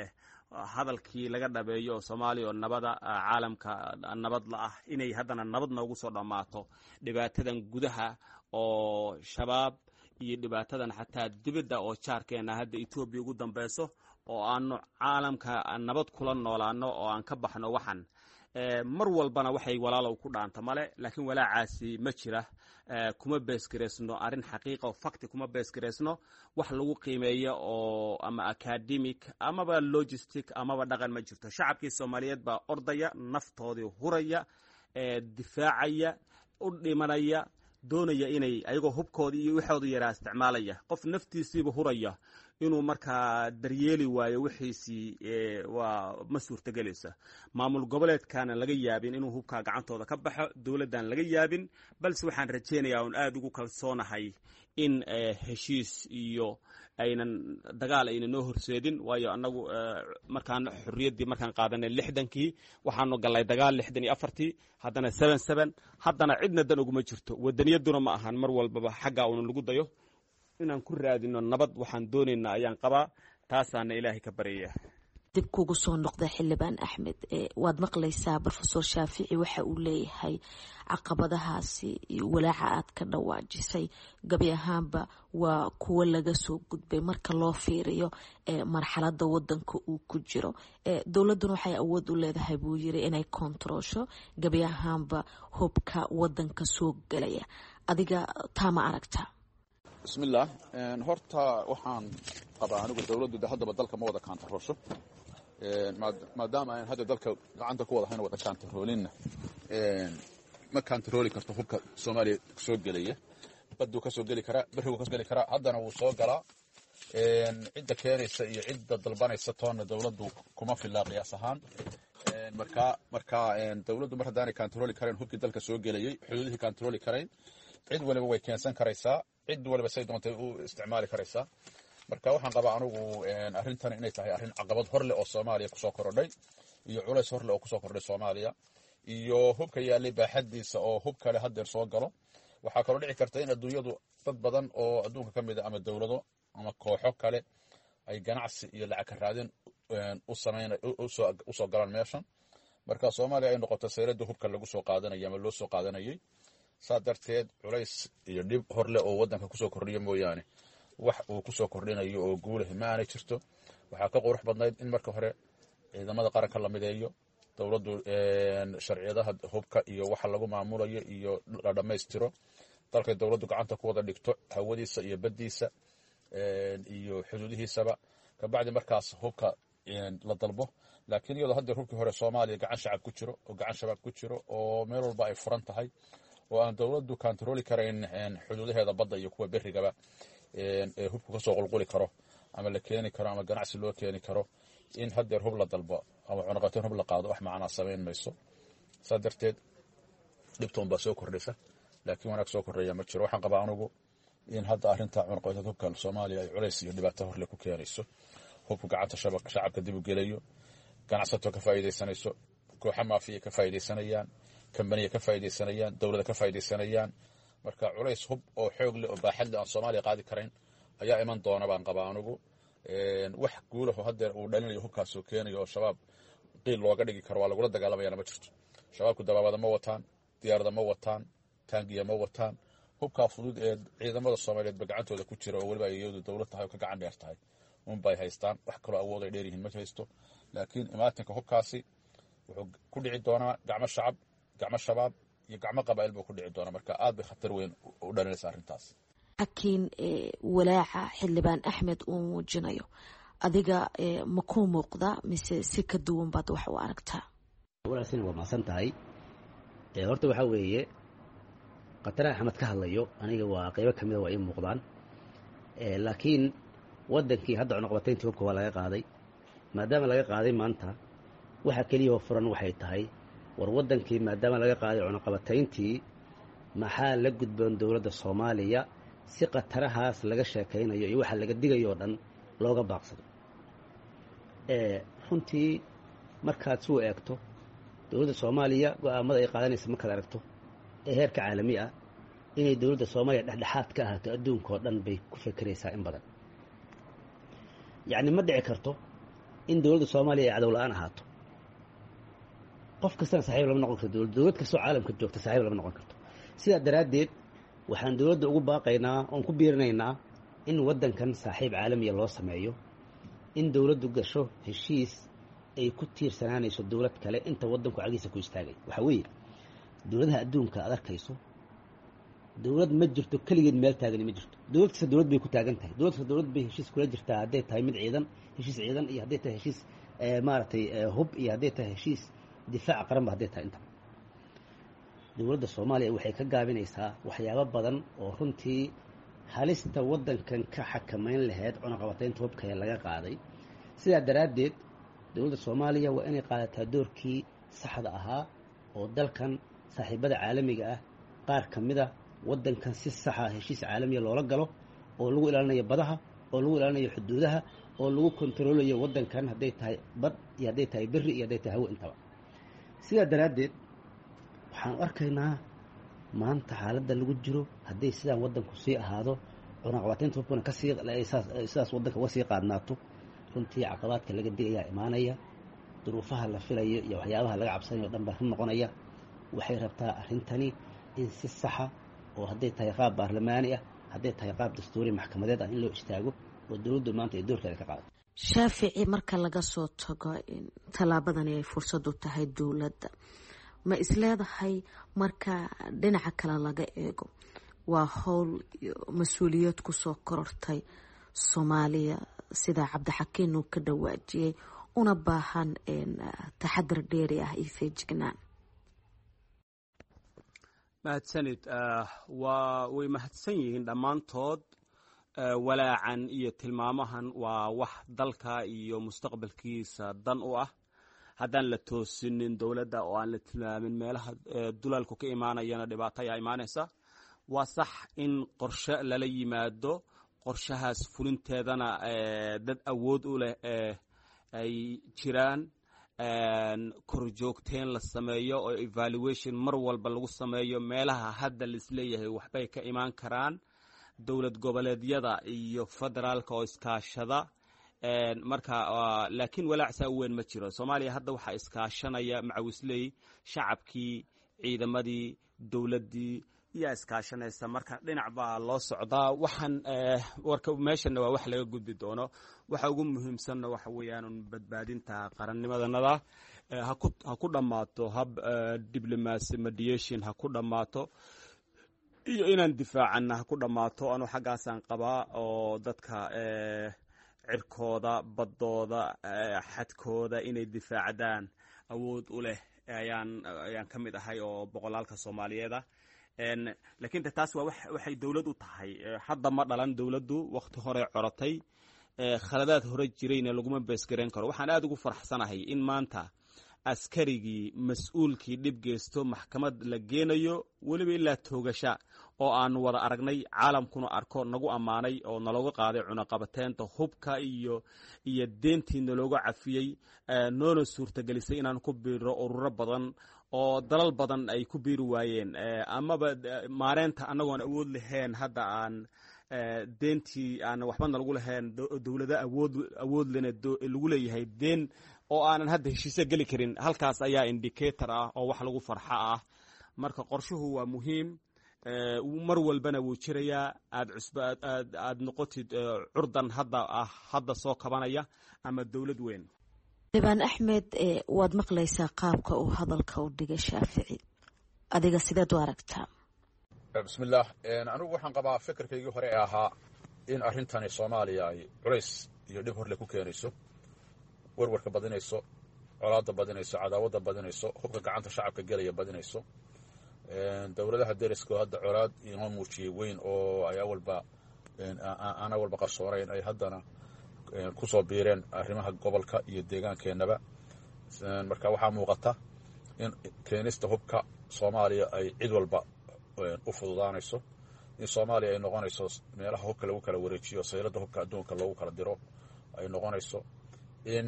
B: hadalkii laga dhabeeyo oo Soomaaliya oo nabada caalamka nabad la ah inay haddana nabad noogu soo dhammaato. Dhibaatadan gudaha oo shabaab iyo dhibaatadan xataa dibadda oo jaarkeena hadda Ethiopia ugu dambeyso oo aanu caalamka nabad kula noolaano oo aan ka baxno waxan. Mar walbana waxay walaalow ku dhaanta male, laakiin walaacaasi ma jira. Kuma beesgareysno arrin xaqiiqo oo fakti kuma beesgareysno wax lagu qiimeeyo oo ama academic amaba logistic amaba dhaqan ma jirto. Shacabkii Soomaaliyeed baa ordaya, naftoodii huraya, difaacaya, u dhimanaya, doonaya inay ayagoo hubkoodii iyo waxoodu yaraa isticmaalaya. Qof naftiisiiba huraya inuu markaa daryeeli waayo wixiisii waa ma suurtagelaysa. Maamul goboleedkaana laga yaabin inuu hubka gacantooda ka baxo, dowladdan laga yaabin, balse waxaan rajeynayaa oon aad ugu kalsoonahay in heshiis iyo aynan dagaal aynan noo horseedin. Waayo annagu markaan xorriyaddii markaan qaadanay 60kii waxaanu galay dagaal 64, haddana 77, haddana cidna dan uguma jirto. Wadaniyaduna ma ahan mar walbaba xagga uun lagu dayo inaan ku raadino nabad. Waxaan doonaynaa ayaan qabaa, taasaana ilaahay ka baryaya.
L: dib kugu soo noqda xildhibaan Axmed, waad maqlaysaa Professor Shaafici waxa uu leeyahay caqabadahaasi iyo walaaca aad ka dhawaajisay gabi ahaanba waa kuwa laga soo gudbay marka loo fiiriyo marxaladda wadanka uu ku jiro. Dowladuna waxay awood u leedahay buu yiri inay kontroosho gabi ahaanba hubka wadanka soo galaya. Adiga taa ma aragtaa?
C: bismillah. Horta waxaan qabaa anigu dowladdu haddaba dalka ma wada kaantaroosho, maadaama aan hadda dalka gacanta ku wada hayno wada kaantaroolinna ma kaantarooli karto hubka Soomaaliya soo gelaya. Baddu ka soo geli karaa, barigu ka soo geli karaa, haddana wuu soo galaa. Cidda keenaysa iyo cidda dalbanaysa toona dowladdu kuma filaa qiyaas ahaan. marka dowladdu mar haddaanay kaantarooli karayn hubkii dalka soo gelayay, xuduudihii kaantarooli karayn, cid waliba way keensan karaysaa, cid waliba say doontay u isticmaali karaysaa. Marka waxaan qabaa anigu arrintan inay tahay arrin caqabad hor leh oo Soomaaliya kusoo korodhay iyo culays hor leh oo kusoo kordhay Soomaaliya iyo hubka yaalay baaxadiisa oo hub kale haddeer soo galo. Waxaa kaloo dhici karta in adduunyadu dad badan oo adduunka ka mid ah ama dowlado ama kooxo kale ay ganacsi iyo lacag raadin u soo galaan meeshan. Marka Soomaaliya ay noqoto sayladda hubka lagu soo qaadanayo ama loo soo qaadanayay. Saa darteed culays iyo dhib hor leh oo wadanka kusoo kordhiya mooyaane wax uu kusoo kordhinayo oo guulaha ma aanay jirto. Waxaa ka qurux badnayd in marka hore ciidamada qaranka la mideeyo, dowladdu sharciyadaha hubka iyo waxa lagu maamulayo iyo la dhammaystiro, dalka dowladdu gacanta ku wada dhigto hawadiisa iyo baddiisa iyo xuduudihiisaba. Kabacdi markaas hubka la dalbo. Laakiin iyadoo hadda hubkii hore Soomaaliya gacan shacab ku jiro oo gacan shabaab ku jiro oo meel walba ay furan tahay oo aan dowladdu kaantarooli karayn xuduudaheeda badda iyo kuwa berrigaba hubku ka soo qulquli karo ama la keeni karo ama ganacsi loo keeni karo, in haddeer hub la dalbo ama cunaqateen hub la qaado wax macnaa samayn mayso. saa darteed dhibtoon baa soo kordhaysa, laakiin wanaag soo kordhaya ma jiro. Waxaan qabaa anigu in hadda arrinta cunaqateen hubka Soomaaliya ay culays iyo dhibaato horle ku keenayso. Hubku gacanta shacabka dib u gelayo, ganacsato ka faa'iidaysanayso, kooxa maafiya ka faa'iidaysanayaan, kambaniya ka faa'iidaysanayaan, dowladda ka faa'iidaysanayaan. Marka culays hub oo xoog leh oo baaxad leh aan Soomaaliya qaadi karayn ayaa iman doona baan qabaa anigu. Wax guulaho haddeer uu dhalinayo hubkaas oo keenayo oo shabaab qiil looga dhigi karo waa lagula dagaalamayana ma jirto. Shabaabku dabaabada ma wataan, diyaarada ma wataan, taangiya ma wataan. Hubkaa fudud ee ciidamada Soomaaliyeedba gacantooda ku jira oo weliba ay iyadu dowlad tahay oo ka gacan dheer tahay unbay haystaan. Wax kaloo awood ay dheer yihiin ma haysto. Laakiin imaatinka hubkaasi wuxuu ku dhici doonaa gacmo shacab, gacmo shabaab iyo gacmo qabaa'il buu ku dhici doonaa. Marka aad bay khatar weyn u dhalinaysa arrintaas.
L: laakiin walaaca xildhibaan Axmed uu muujinayo adiga ma ku muuqda mise si ka duwan baad wax u aragtaa?
M: walaasin waa maasan tahay. Horta waxa weeye qatara Axmed ka hadlayo aniga waa qaybo kamid ah waa ii muuqdaan. Laakiin waddankii hadda cunaqabatayntii hubka waa laga qaaday maadaama laga qaaday maanta waxa keliya oo furan waxay tahay war waddankii maadaama laga qaaday cunaqabatayntii maxaa la gudboon dowladda Soomaaliya si qatarahaas laga sheekaynayo iyo waxa laga digayo oo dhan looga baaqsado runtii markaad soo eegto dowladda Soomaaliya go'aamada ay qaadanayso markaad aragto ee heerka caalami ah inay dowladda Soomaaliya dhexdhexaad ka ahaato adduunka oo dhan bay ku fekeraysaa in badan yacni ma dhici karto in dowladda Soomaaliya ay cadow la'aan ahaato qof kastana saaxiib lama noqon karto dowlad kastoo caalamka joogta saaxiib lama noqon karto sidaa daraaddeed waxaan dowladda ugu baaqaynaa oon ku biirinaynaa in waddankan saaxiib caalamiya loo sameeyo in dowladdu gasho heshiis ay ku tiirsanaanayso dowlad kale inta waddanku cagiisa ku istaagay waxa weeye dowladaha adduunka aad arkayso dowlad ma jirto keligeed meel taagani ma jirto dowlad kasta dowlad bay ku taagan tahay dowlad kasta dowlad bay heshiis kula jirtaa hadday tahay mid ciidan heshiis ciidan iyo hadday tahay heshiis maaragtay hub iyo hadday tahay heshiis difaac qaranba hadday tahay inta dowladda Soomaaliya waxay ka gaabinaysaa waxyaabo badan oo runtii halista waddankan ka xakamayn lahayd cunaqabataynta hubka ee laga qaaday sidaa daraaddeed dowladda Soomaaliya waa inay qaadataa doorkii saxda ahaa oo dalkan saaxiibada caalamiga ah qaar ka mid ah waddankan si sax ah heshiis caalamiya loola galo oo lagu ilaalinayo badaha oo lagu ilaalinayo xuduudaha oo lagu kontaroolayo waddankan hadday tahay bad iyo hadday tahay berri iyo hadday tahay hawo intaba sidaa daraaddeed waxaan arkaynaa maanta xaaladda lagu jiro hadday sidaan waddanku sii ahaado cunaqabataynta hubkuna ka sii sidaas waddanka uga sii qaadnaato runtii caqabaadka laga digayaa imaanaya duruufaha la filayo iyo waxyaabaha laga cabsanayo o dhan baa run noqonaya waxay rabtaa arrintani in si saxa oo hadday tahay qaab baarlamaani ah hadday tahay qaab dastuuri maxkamadeed ah in loo istaago oo dowladdu maanta ay doorkeeda ka qaadato
L: Shaafici marka laga soo tago in tallaabadani ay fursad u tahay dowladda ma isleedahay marka dhinaca kale laga eego waa hawl mas-uuliyad ku soo korortay Soomaaliya sida Cabdixakiin uu ka dhawaajiyay una baahan taxadar dheeri ah iyo feejignaan
B: mahadsanid way mahadsan yihiin dhammaantood walaacan iyo tilmaamahan waa wax dalka iyo mustaqbalkiisa dan u ah haddaan la toosinin dowladda oo aan la tilmaamin meelaha dulalku ka imaanayana dhibaato ayaa imaanaysa waa sax in qorshe lala yimaado qorshahaas fulinteedana dad awood u leh ay jiraan korjoogteen la sameeyo oo evaluation mar walba lagu sameeyo meelaha hadda laisleeyahay waxbay ka imaan karaan dowlad goboleedyada iyo federaalka oo iskaashada marka laakiin walaacsaa weyn ma jiro Soomaaliya hadda waxa iskaashanaya macawisley shacabkii ciidamadii dowladdii iyo iskaashanaysa marka dhinac baa loo socdaa waxaan warka meeshana waa wax laga gudbi doono waxa ugu muhiimsan waxa weeyaan badbaadinta qarannimadanada ha ku dhamaato hab diplomacy mediation ha ku dhamaato iyo inaan difaacana ha ku dhamaato anu xaggaasaan qabaa oo dadka cirkooda badooda xadkooda inay difaacdaan awood u leh ayaan ka mid ahay oo boqolaalka Soomaaliyeeda laakiin taas waa waxay dawlad u tahay hadda ma dhalan dawladdu waqti hore coratay khaladaad hore jirayna laguma beesgareyn karo waxaan aad ugu faraxsanahay in maanta askarigii mas'uulkii dhib geysto maxkamad la geenayo waliba ilaa toogasha oo aan wada aragnay caalamkuna arko nagu amaanay oo nalooga qaaday cunaqabateenta hubka iyo deentii nalooga cafiyey noona suurtagelisay inaan ku biiro ururo badan oo dalal badan ay ku biiri waayeen amaba maareynta annagoon awood lahayn hadda aan deentii aan waxbana lagu lahayn dowlada awood lena lagu leeyahay deen oo aanan hadda heshiisyo geli karin halkaas ayaa indicator ah oo wax lagu farxa ah marka qorshuhu waa muhiim mar walbana wuu jirayaa aad noqotid curdan hadda soo kabanaya ama dowlad weyn
L: Ibn Ahmed waad maqlaysaa qaabka uu hadalka u dhigay Shaafici adiga sidaad u aragtaa
C: bismillaah anigu waxaan qabaa fikirkaygii hore ee ahaa in arrintani Soomaaliya ay culays iyo dhib horle ku keenayso warwarka badinayso colaadda badinayso cadaawadda badinayso hubka gacanta shacabka gelaya badinayso dowladaha deriska hadda colaad inoo muujiyey weyn oo ay awalba qarsooreen ay haddana ku soo biireen arrimaha gobolka iyo deegaankeenaba. marka waxaa muuqata in keenista hubka Soomaaliya ay cid walba u fududaanayso, in Soomaaliya ay noqonayso meelaha hubka lagu kala wareejiyo, saylada hubka adduunka loogu kala diro ay noqonayso, in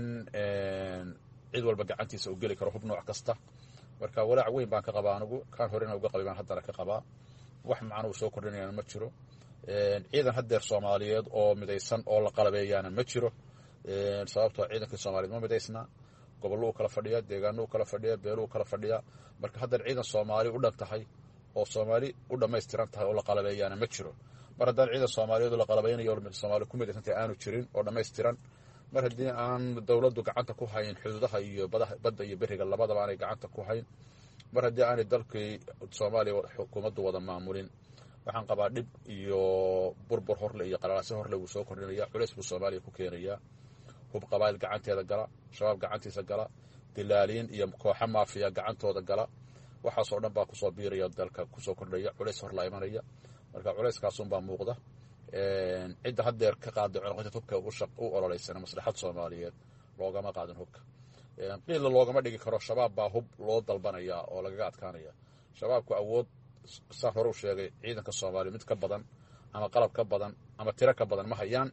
C: cid walba gacantiisa u geli karo hub nooc kasta. marka walaac weyn baan ka qabaa anigu, kaan horena uga qabay baan haddana ka qabaa. wax macno uu soo kordhinayana ma jiro. ciidan haddeer Soomaaliyeed oo midaysan oo la qalabeeyaana ma jiro, sababtoo ciidanka Soomaaliyeed ma midaysna. gobollo kala fadhiya, deegaano kala fadhiya, beelo kala fadhiya. marka haddeer ciidan Soomaali u dhan tahay oo Soomaali u dhammaystiran tahay oo la qalabeeyaana ma jiro. mar haddaan ciidan Soomaaliyeed la qalabeynayo oo Soomaali ku midaysan tahay aanu jirin oo dhammaystiran, mar haddii aan dawladdu gacanta ku hayn xuduudaha iyo badda iyo beriga labadaba aanay gacanta ku hayn, mar haddii aanay dalkii Soomaaliya xukuumaddu wada maamulin, waxaan qabaa dhib iyo burbur horle iyo qalalaase horle wuu soo kordhinaya. culays buu Soomaaliya ku keenaya. hub qabaayil gacanteeda gala, shabaab gacantiisa gala, dilaaliin iyo kooxa maafiya gacantooda gala. waxaasoo dhan baa kusoo biiraya, dalka kusoo kordhaya, culays hor la imanaya. marka culayskaasunbaa muuqda. cidda haddeer ka qaada cunaqabatay hubka u ololeysana maslaxad Soomaaliyeed loogama qaadin hubka. qiila loogama dhigi karo shabaab baa hub loo dalbanaya oo lagaga adkaanaya. shabaabku awood saan hore u sheegay ciidanka Soomaaliya mid ka badan ama qalab ka badan ama tiro ka badan ma hayaan.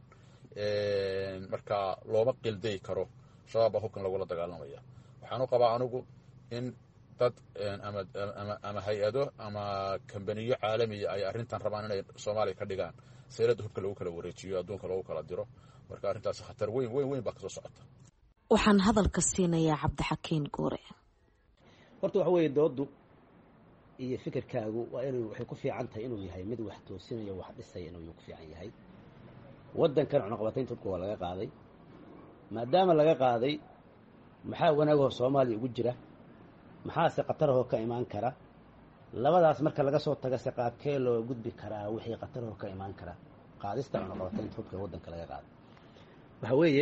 C: marka looma qilday karo shabaab baa hubkan lagula dagaalamaya. waxaan u qabaa anigu in dad ama hay-ado ama kambaniyo caalamiya ay arrintan rabaan inay Soomaaliya ka dhigaan saylada hubka lagu kala wareejiyo, adduunka loogu kala diro. marka arrintaasi khatar weyn baa kasoo socota.
L: waxaan hadalka siinayaa Cabdixakiin Guure.
M: horta waxa weeye doodu iyo fikirkaagu waa inuu waxay ku fiican tahay inuu yahay mid wax toosinayo, wax dhisay inuu ku fiican yahay. waddankan cunaqabataynta hubka waa laga qaaday. maadaama laga qaaday, maxaa wanaagoo Soomaaliya ugu jira, maxaase khatarahoo ka imaan kara? labadaas marka laga soo taga se qaabkee loo gudbi karaa wixii khatarahoo ka imaan kara qaadista cunaqabataynta hubka waddanka laga qaaday? waxa weeye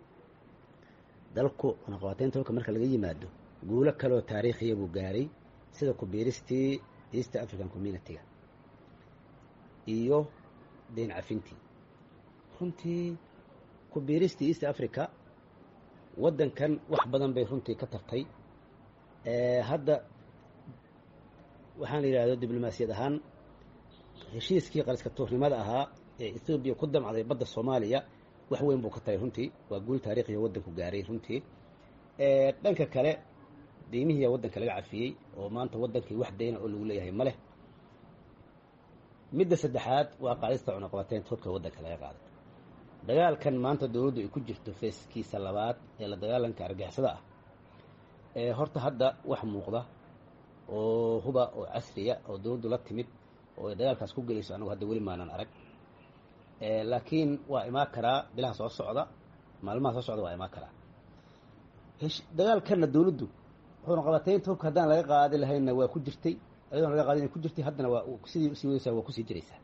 M: dalku cunaqabataynta hubka marka laga yimaado guulo kaleoo taariikhiya buu gaaray, sida ku biiristii East African Community-ga iyo deyn cafintii. runtii ku biiristii East Africa waddankan wax badan bay runtii ka tartay. hadda waxaan la yidhahdo diblomaasiyad ahaan heshiiskii qariska tuurnimada ahaa ee Ethiopia ku damcday badda Soomaaliya wax weyn buu ka taray. runtii waa guul taariikhi oo waddanku gaaray. runtii dhanka kale deymihii waddanka laga cafiyey oo maanta waddankii wax deyna oo lagu leeyahay ma leh. midda saddexaad waa qaadista cunaqabataynta hubka waddanka laga qaaday. dagaalkan maanta dawladdu ay ku jirto feeskiisa labaad ee la dagaalanka argagixisada ah, horta hadda wax muuqda oo huba oo casriya oo dawladdu la timid oo ay dagaalkaas ku gelayso anagu hadda weli maanan arag. laakiin waa imaan karaa bilaha soo socda, maalmaha soo socda waa imaan karaa. dagaalkanna dawladdu cunaqabataynta hubka haddaan laga qaadi lahaynna waa ku jirtay, ayadoon laga qaadin ku jirtay, haddana waa sidii usii wadaysaa, waa kusii jiraysaa.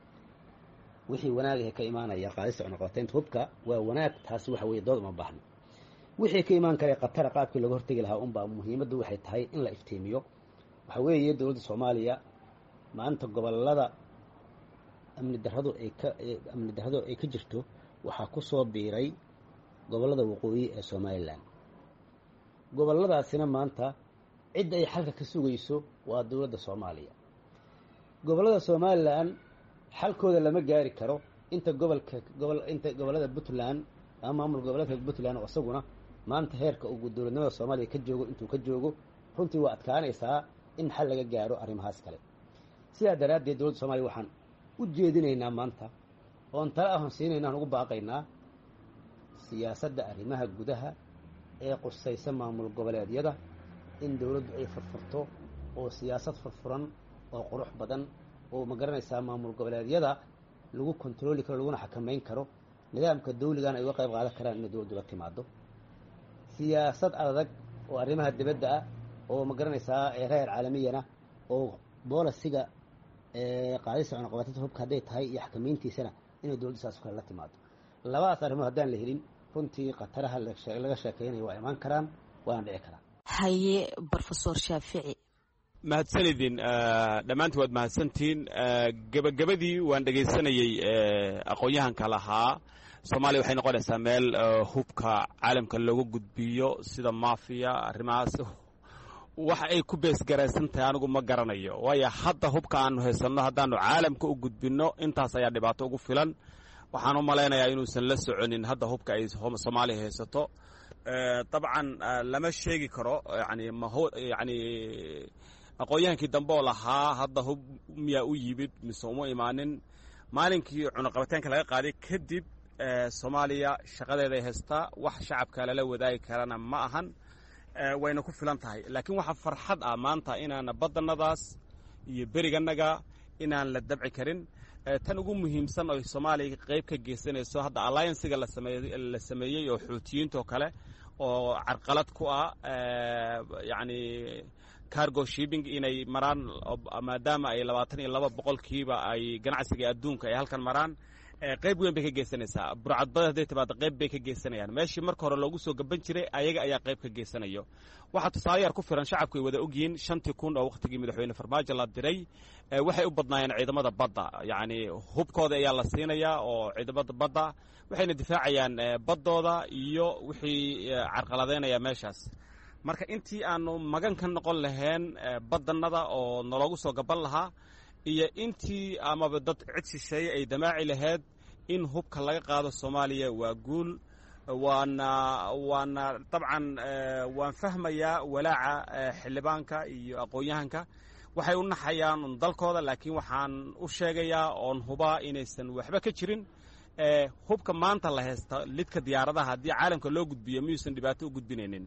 M: wixii wanaagahe ka imaanaya qaadista cunaqabataynta hubka waa wanaag, taasi waxa weeye dood uma baahno. wixii ka imaan kara khatara qaabkii laga hortegi lahaa unbaa muhiimaddu waxay tahay in la iftiimiyo. waxa weeye dawladda Soomaaliya maanta gobolada amni darradu ay ka jirto waxaa ku soo biiray gobolada waqooyi ee Somaliland. goboladaasina maanta cid ay xalka ka sugayso waa dawladda Soomaaliya. gobolada Somaliland xalkooda lama gaari karo inta gobolada Puntland ama maamul goboleedka Puntland oo isaguna maanta heerka ugu dawladnimada Soomaaliya ka joogo intuu ka joogo, runtii waa adkaanaysaa in xal laga gaaro arrimahaas kale. sidaa daraaddeed dawladda Soomaaliya waxaan u jeedinaynaa maanta oon tala ahon siinaynaa, ugu baaqaynaa siyaasadda arrimaha gudaha ee qusaysa maamul goboleedyada in dawladdu ay furfurto oo siyaasad furfuran oo qurux badan oo ma garanaysaa maamul goboleedyada lagu kontrooli karo, laguna xakamayn karo, nidaamka dawligana ay uga qayb qaadan karaan inay dawladdu la timaado. siyaasad adag oo arrimaha dibadda ah oo ma garanaysaa reer caalamiyana oo boolisiga qaadista cunaqabataynta hubka hadday tahay iyo xakamayntiisana inay dawladdu saas kale la timaado. labadaas arrimood haddaan la helin runtii khataraha laga sheekeynayo waa imaan karaan, waana dhici karaan.
L: haye Professor Shaafici.
B: mahadsanidin dhammaantii waad mahadsantihiin. gebagabadii waan dhegaysanayey aqoon-yahanka lahaa soomaaliya waxay noqonaysaa meel hubka caalamka looga gudbiyo sida maafiya arrimahaas waxa ay ku beesgaraysan tahay anigu ma garanayo waayo hadda hubka aanu haysanno haddaanu caalamka u gudbinno intaas ayaa dhibaato ugu filan waxaan u malaynayaa inuusan la soconin hadda hubka ay soomaaliya haysato dabcan lama sheegi karo yani aqoon-yahankii dambe oo lahaa hadda hub miyaa u yimid mise uma imaanin maalinkii cunaqabataynka laga qaaday kadib soomaaliya shaqadeeday haystaa wax shacabka lala wadaagi karana ma ahan wayna ku filan tahay laakiin waxaa farxad ah maanta inaana badanadaas iyo beriganaga inaan la dabci karin tan ugu muhiimsan oo soomaaliya qayb ka geysanayso hadda alliancega la sameeyey oo xuutiyiintoo kale oo carqalad ku ah yani cargo shipping inay maraan maadaama ay 22% ay ganacsiga adduunka ay halkan maraan qayb weyn bay ka geysanaysaa burcadbada hadday timaado qayb bay ka geysanayaan meeshii marka hore loogu soo gaban jiray ayaga ayaa qayb ka geysanayo waxaa tusaale yar ku filan shacabku ay wada ogyihiin 5,000 oo waqtigii madaxweyne farmaajo la diray waxay u badnaayeen ciidamada badda yacni hubkooda ayaa la siinayaa oo ciidamada badda waxayna difaacayaan baddooda iyo wixii carqaladeynaya meeshaas marka intii aanu magan ka noqon lahayn badanada oo nologu soo gaban lahaa iyo intii amaba dad cid shisheeye ay damaaci lahayd in hubka laga qaado soomaaliya waa guul waana dabcan waan fahmayaa walaaca xildhibaanka iyo aqoon-yahanka waxay u naxayaan dalkooda laakiin waxaan u sheegayaa oon hubaa inaysan waxba ka jirin hubka maanta la haysta lidka diyaaradaha haddii caalamka loo gudbiyo miyuusan dhibaato u gudbinaynin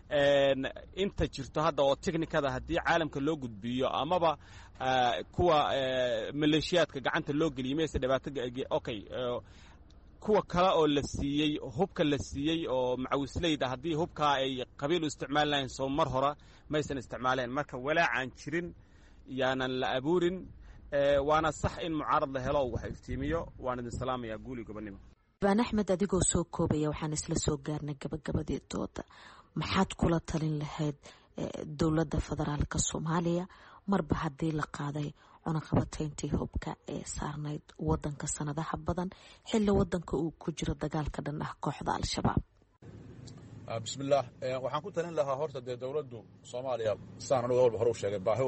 B: inta jirto hadda oo technikada haddii caalamka loo gudbiyo amaba kuwa maleeshiyaadka gacanta loo geliyo mayse dhibaato okay kuwa kale oo la siiyey hubka la siiyey oo macawisleyda haddii hubka ay qabiil u isticmaali lahayn soo mar hore maysan isticmaaleen marka walaacaan jirin yaanan la abuurin waana sax in mucaarad la helo wax iftiimiyo waan idin salaamayaa guuli gobonimo
L: baan axmed adigoo soo koobaya waxaan isla soo gaarnay gabagabadii dooda maxaad kula talin lahayd dowladda federaalka soomaaliya marba haddii la qaaday cunaqabatayntii hubka ee saarnayd wadanka sanadaha badan xilli wadanka uu ku jiro dagaalka dhan ah kooxda al-shabaab
C: bismillaah waxaan ku talin lahaa horta dee dowladdu soomaaliya sidaan anugu walba hore u sheegay baahi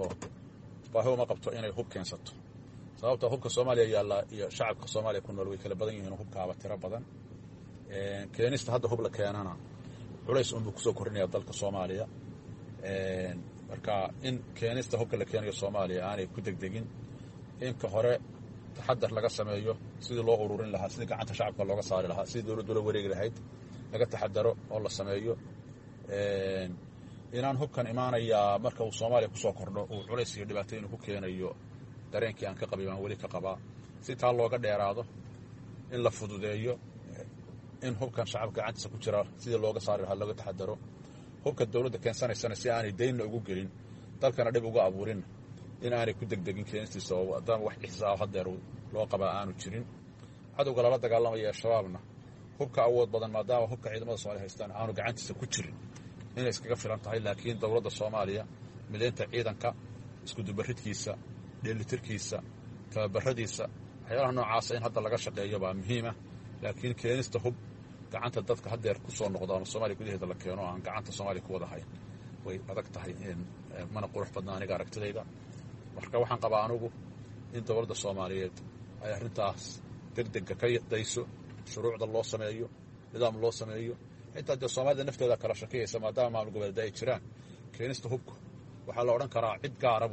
C: uma qabto inay hub keensato sababta hubka soomaaliya yaalla iyo shacabka soomaaliya ku nool way kala badan yihiin hubkaaba tiro badan keenista hadda hub la keenana culays unbuu kusoo kordhinaya dalka soomaaliya marka in keenista hubka la keenayo soomaaliya aanay ku degdegin inka hore taxadar laga sameeyo sidii loo ururin lahaa sidii gacanta shacabka looga saari lahaa sidii dowladdu la wareegi lahayd laga taxadaro oo la sameeyo inaan hubkan imaanayaa marka uu soomaaliya kusoo kordho uu culays iyo dhibaato inuu ku keenayo dareenkii aan ka qabay waan weli ka qabaa si taa looga dheeraado in la fududeeyo in hubkan shacabka gacantiisa ku jira sidii looga saari lahaa looga taxadaro hubka dowladda keensanaysana si aanay daynna ugu gelin dalkana dhib uga abuurin in aanay ku degdegin keenistiisa oo haddama wax ixsaab hadeer loo qabaa aanu jirin cadowga lala dagaalamaya ee shabaabna hubka awood badan maadaama hubka ciidamada soomaaliya haystaan aanu gacantiisa ku jirin inay iskaga filan tahay laakiin dowladda soomaaliya mideynta ciidanka iskudubaridkiisa dheelitirkiisa tababaradiisa waxyaalaha noocaasa in hadda laga shaqeeyo baa muhiima laakiin keenista hub gacanta dadka hadeer ku soo noqdo ama soomaaliya gudaheeda la keeno aan gacanta soomaaliya ku wada hayn way adag tahay mana qurux badna aniga aragtidayda marka waxaan qabaa anugu in dowladda soomaaliyeed ay arrintaas degdega ka dayso shuruucda loo sameeyo nidaam loo sameeyo xitaa dee soomaalida nafteeda kala shakiyaysa maadaama maamul goboleeda ay jiraan keenista hubka waxaa la odhan karaa cid gaara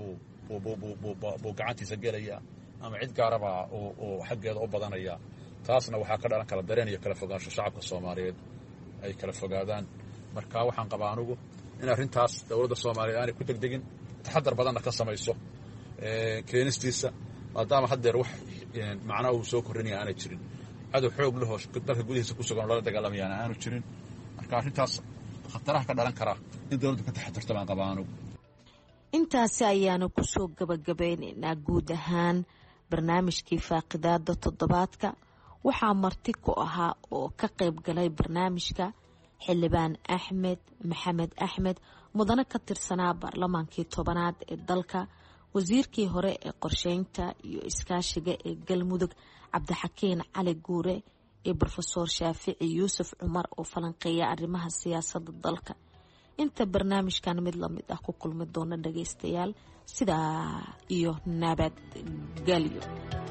C: buu gacantiisa gelayaa ama cid gaarabaa uu xaggeeda u badanayaa taasna waxaa ka dhalan kala dareen iyo kala fogaansho shacabka soomaaliyeed ay kala fogaadaan marka waxaan qabaa anugu in arrintaas dowladda soomaaliyeed aanay ku degdegin taxadar badanna ka samayso keenistiisa maadaama haddeer wax macnaa uu soo korrinaya aanay jirin cadow xoog lahoo dalka gudihiisa ku sugan oo lala dagaalamayaana aanu jirin marka arrintaas khataraha ka dhalan karaa in dowladdu ka taxadarto baan qabaa anugu
L: intaasi ayaanu kusoo gabagabeynaynaa guud ahaan barnaamijkii faaqidaada toddobaadka waxaa marti ku ahaa oo ka qayb galay barnaamijka xildhibaan axmed maxamed axmed mudane ka tirsanaa baarlamaankii 10aad ee dalka wasiirkii hore ee qorsheynta iyo iskaashiga ee galmudug cabdixakiin cali guure iyo brofesor shaafici yuusuf cumar oo falanqeeya arrimaha siyaasadda dalka. inta barnaamijkan mid lamid ah ku kulmi doona dhagaystayaal sidaa iyo nabadgelyo.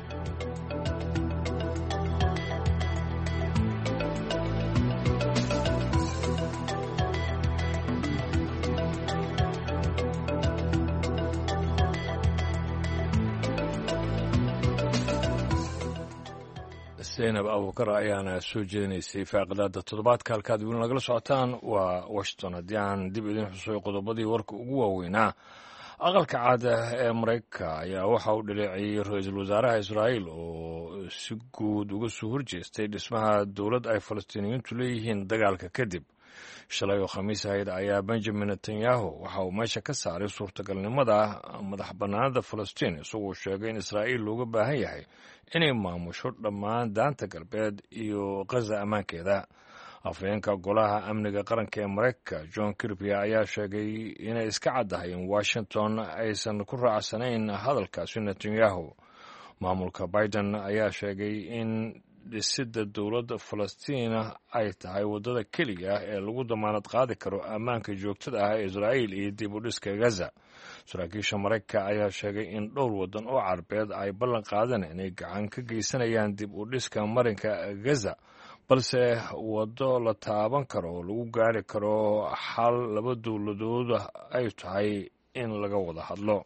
A: zaynab abuukar ayaana soo jeedinaysay faaqidaada toddobaadka. halkaad weli nagala socotaan waa washington. haddii aan dib idin xusuyo qodobadii warka ugu waaweynaa, aqalka caada ee maraykanka ayaa waxa uu dhaleeceeyey ra-iisul wasaaraha israa'iil oo si guud uga soo horjeestay dhismaha dowlad ay falastiiniyiintu leeyihiin dagaalka kadib. shalay oo khamiis ahayd ayaa benjamin netanyahu waxa uu meesha ka saaray suurtagalnimada madax bannaanida falastiin, isagoo sheegay in israa'iil looga baahan yahay inay maamusho dhammaan daanta galbeed iyo ghaza ammaankeeda. afhayeenka golaha amniga qaranka ee maraykanka john kirby ayaa sheegay inay iska caddahay in washington aysan ku raacsanayn hadalkaasi netanyahu. maamulka biden ayaa sheegay in dhisidda dowladda falastiina ay tahay waddada keliya ee lagu damaanad qaadi karo ammaanka joogtada ah ee israa'iil iyo dib u dhiska gaza. saraakiisha maraykanka ayaa sheegay in dhowr waddan oo carabeed ay ballan qaadeen inay gacan ka geysanayaan dib u dhiska marinka gaza, balse waddo la taaban karo oo lagu gaari karo xal laba dowladood ay tahay in laga wada hadlo.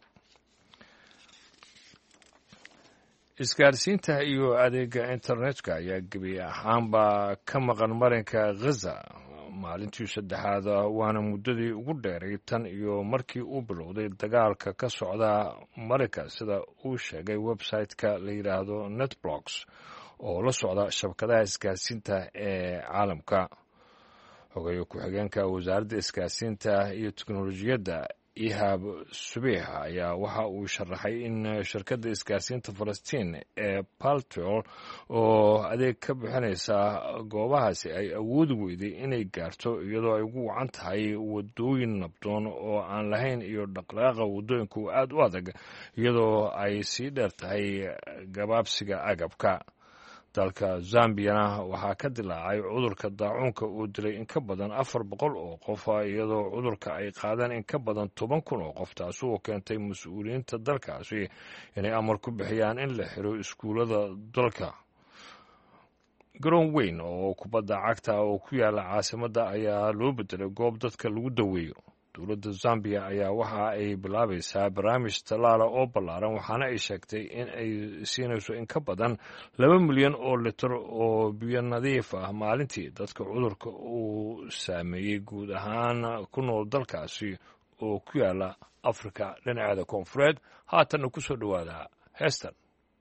A: isgaarsiinta iyo adeega internetka ayaa gebi ahaanba ka maqan marinka ghaza maalintii saddexaad, waana muddadii ugu dheeray tan iyo markii uu bilowday dagaalka ka socda marinka, sida uu sheegay website-ka la yidhaahdo netblocks oo la socda shabakadaha isgaarsiinta ee caalamka. xogeeye ku-xigeenka wasaaradda isgaarsiinta iyo teknolojiyadda ihab subiix ayaa waxa uu sharaxay in shirkadda isgaarsiinta falastiin ee paltol oo adeeg ka bixinaysa goobahaasi ay awoodi weyday inay gaarto iyadoo ay ugu wacan tahay wadooyin nabdoon oo aan lahayn iyo dhaqdhaqaaqa wadooyinku aad u adag, iyadoo ay sii dheer tahay gabaabsiga agabka. dalka zambiyana waxaa ka dilaacay cudurka daacuunka uu dilay in ka badan 400 oo qof, iyadoo cudurka ay qaadeen in ka badan 10,000 oo qof, taasi oo keentay mas-uuliyiinta dalkaasi inay amar ku bixiyaan in la xiro iskuullada dalka. garoon weyn oo kubadda cagta oo ku yaala caasimadda ayaa loo bedelay goob dadka lagu daweeyo. dowladda zambiya ayaa waxa ay bilaabaysaa barnaamij tallaala oo ballaaran, waxaana ay sheegtay in ay siinayso in ka badan 2 milyan oo litir oo biyo nadiif ah maalintii dadka cudurka uu saameeyey guud ahaan ku nool dalkaasi oo ku yaala afrika dhinaceeda koonfureed. haatanna ku soo dhowaada heestan.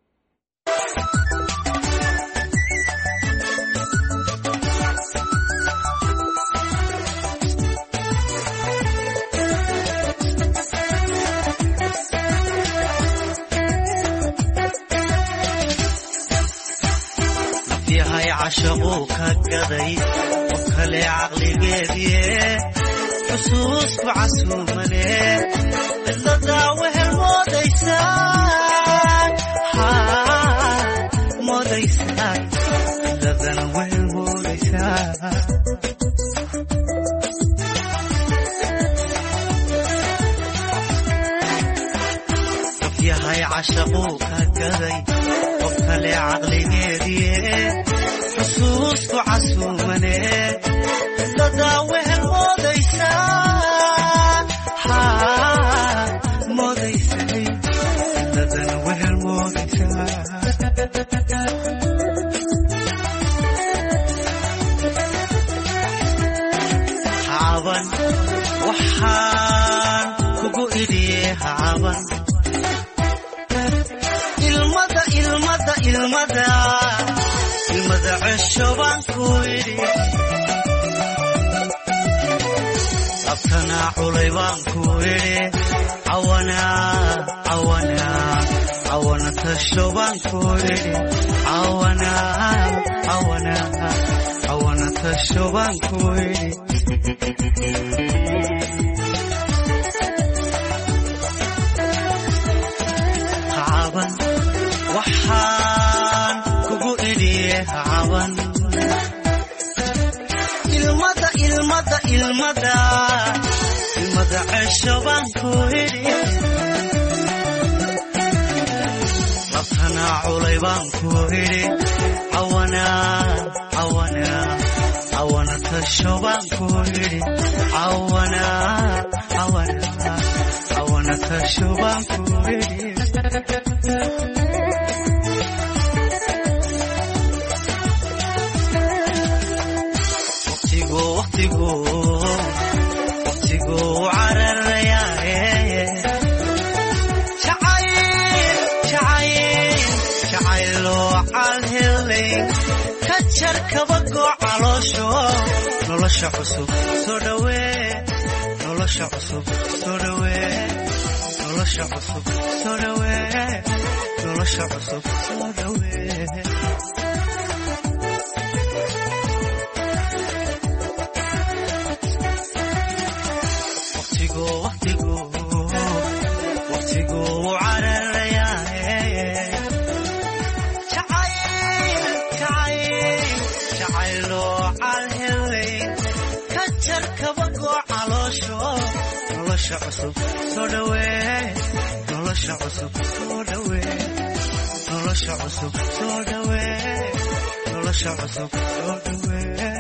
N: عشقو كقضي وكلي عقلي قيدي حسوس وعسومني إلا داوه الموديسان موديسان إلا داوه الموديسان يا هاي عشقو كقضي وكلي عقلي قيدي حسوس وعسومني إلا داوه الموديسان موديسان إلا داوه الموديسان عابن وحان كوكو إليه عابن المدى الشبان كويري أبتنا عليبان كويري عوانا تشبان كويري عوانا تشبان كويري عابن وحان كوكو إليه عابن tashaban ku idhi labtana culay baan ku idhi cawana tashaban ku idhi cawana tashaban ku idhi waqtigu cararayaaye jacayloo calhelay ka jar kabagoo caloosho nolosha cusub soo dhawee nolosha cusub soo dhawee nolosha cusub soo dhawee nolosha cusub soo dhawee waqtigu cararayaaye jacayloo calhelay ka jar kabagoo caloosho nolosha cusub soo dhawee nolosha cusub soo dhawee nolosha cusub soo dhawee nolosha cusub soo dhawee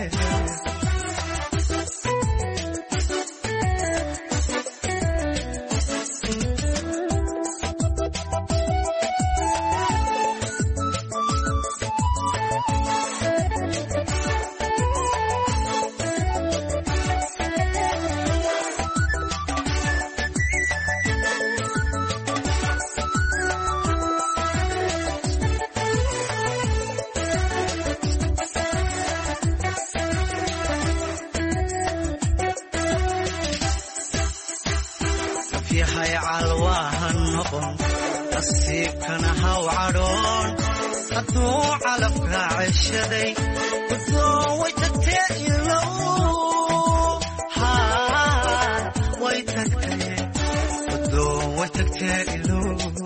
N: yahay calwaahan noqon nasiibkana haw cadhoon hadduu calabka ceshaday guddoon way tagtee ilow way tagtee guddoon way tagtee ilow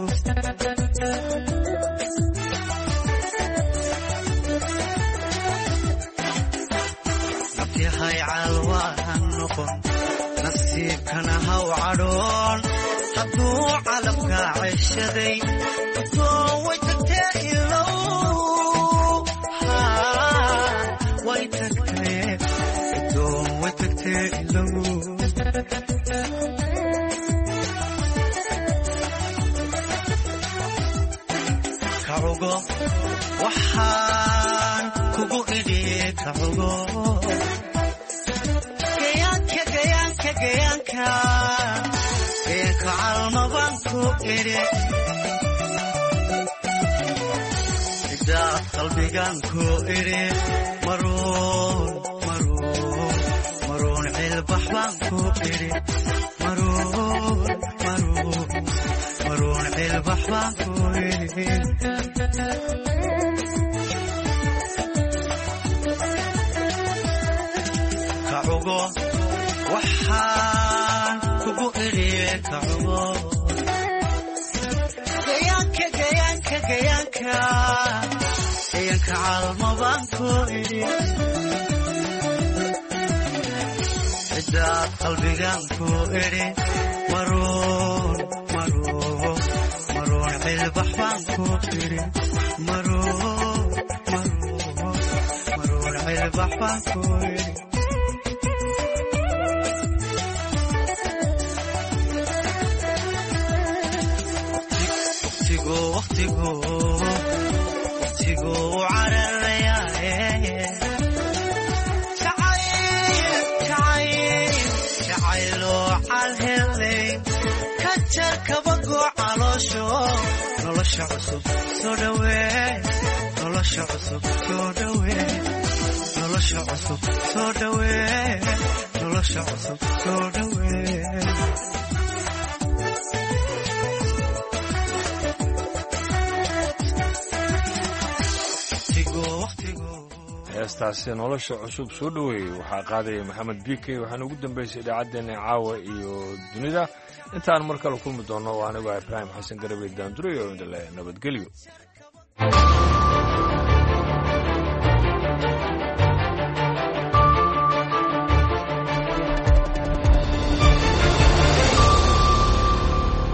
N: yahay calwaahan noqon nasiibkana haw cadhoon hadduu calabka ceshaday guddoon way tagtee ilow way tagtee guddoon way tagtee ilow kacugo waxaan kugu idhi kacugo gayaanka calmaban ku idhi idaa qalbigan ku idhi maruun cilbax baan ku idhi maruun cilbax baan ku idhi kacugo waxaan kugu idhi kacugo gayaanka calmaban ku idhi cidaad qalbigan ku idhi maruun cilbax baan ku idhi maruun cilbax baan ku idhi waqtigu cararayaaye jacayloo calhelay ka jar kabagoo caloosho nolosha cusub soo dhawee nolosha cusub soo dhawee nolosha cusub soo dhawee nolosha cusub soo dhawee
A: heestaasi nolosha cusub soo dhoweeyey waxaa qaadaya maxamed bike waxaana ugu dambaysay idaacaddeenna caawa iyo dunida intaan mar kale kulmi doonno waa anigoo ibraahim xasan garabey daandurey oo idinle nabadgelyo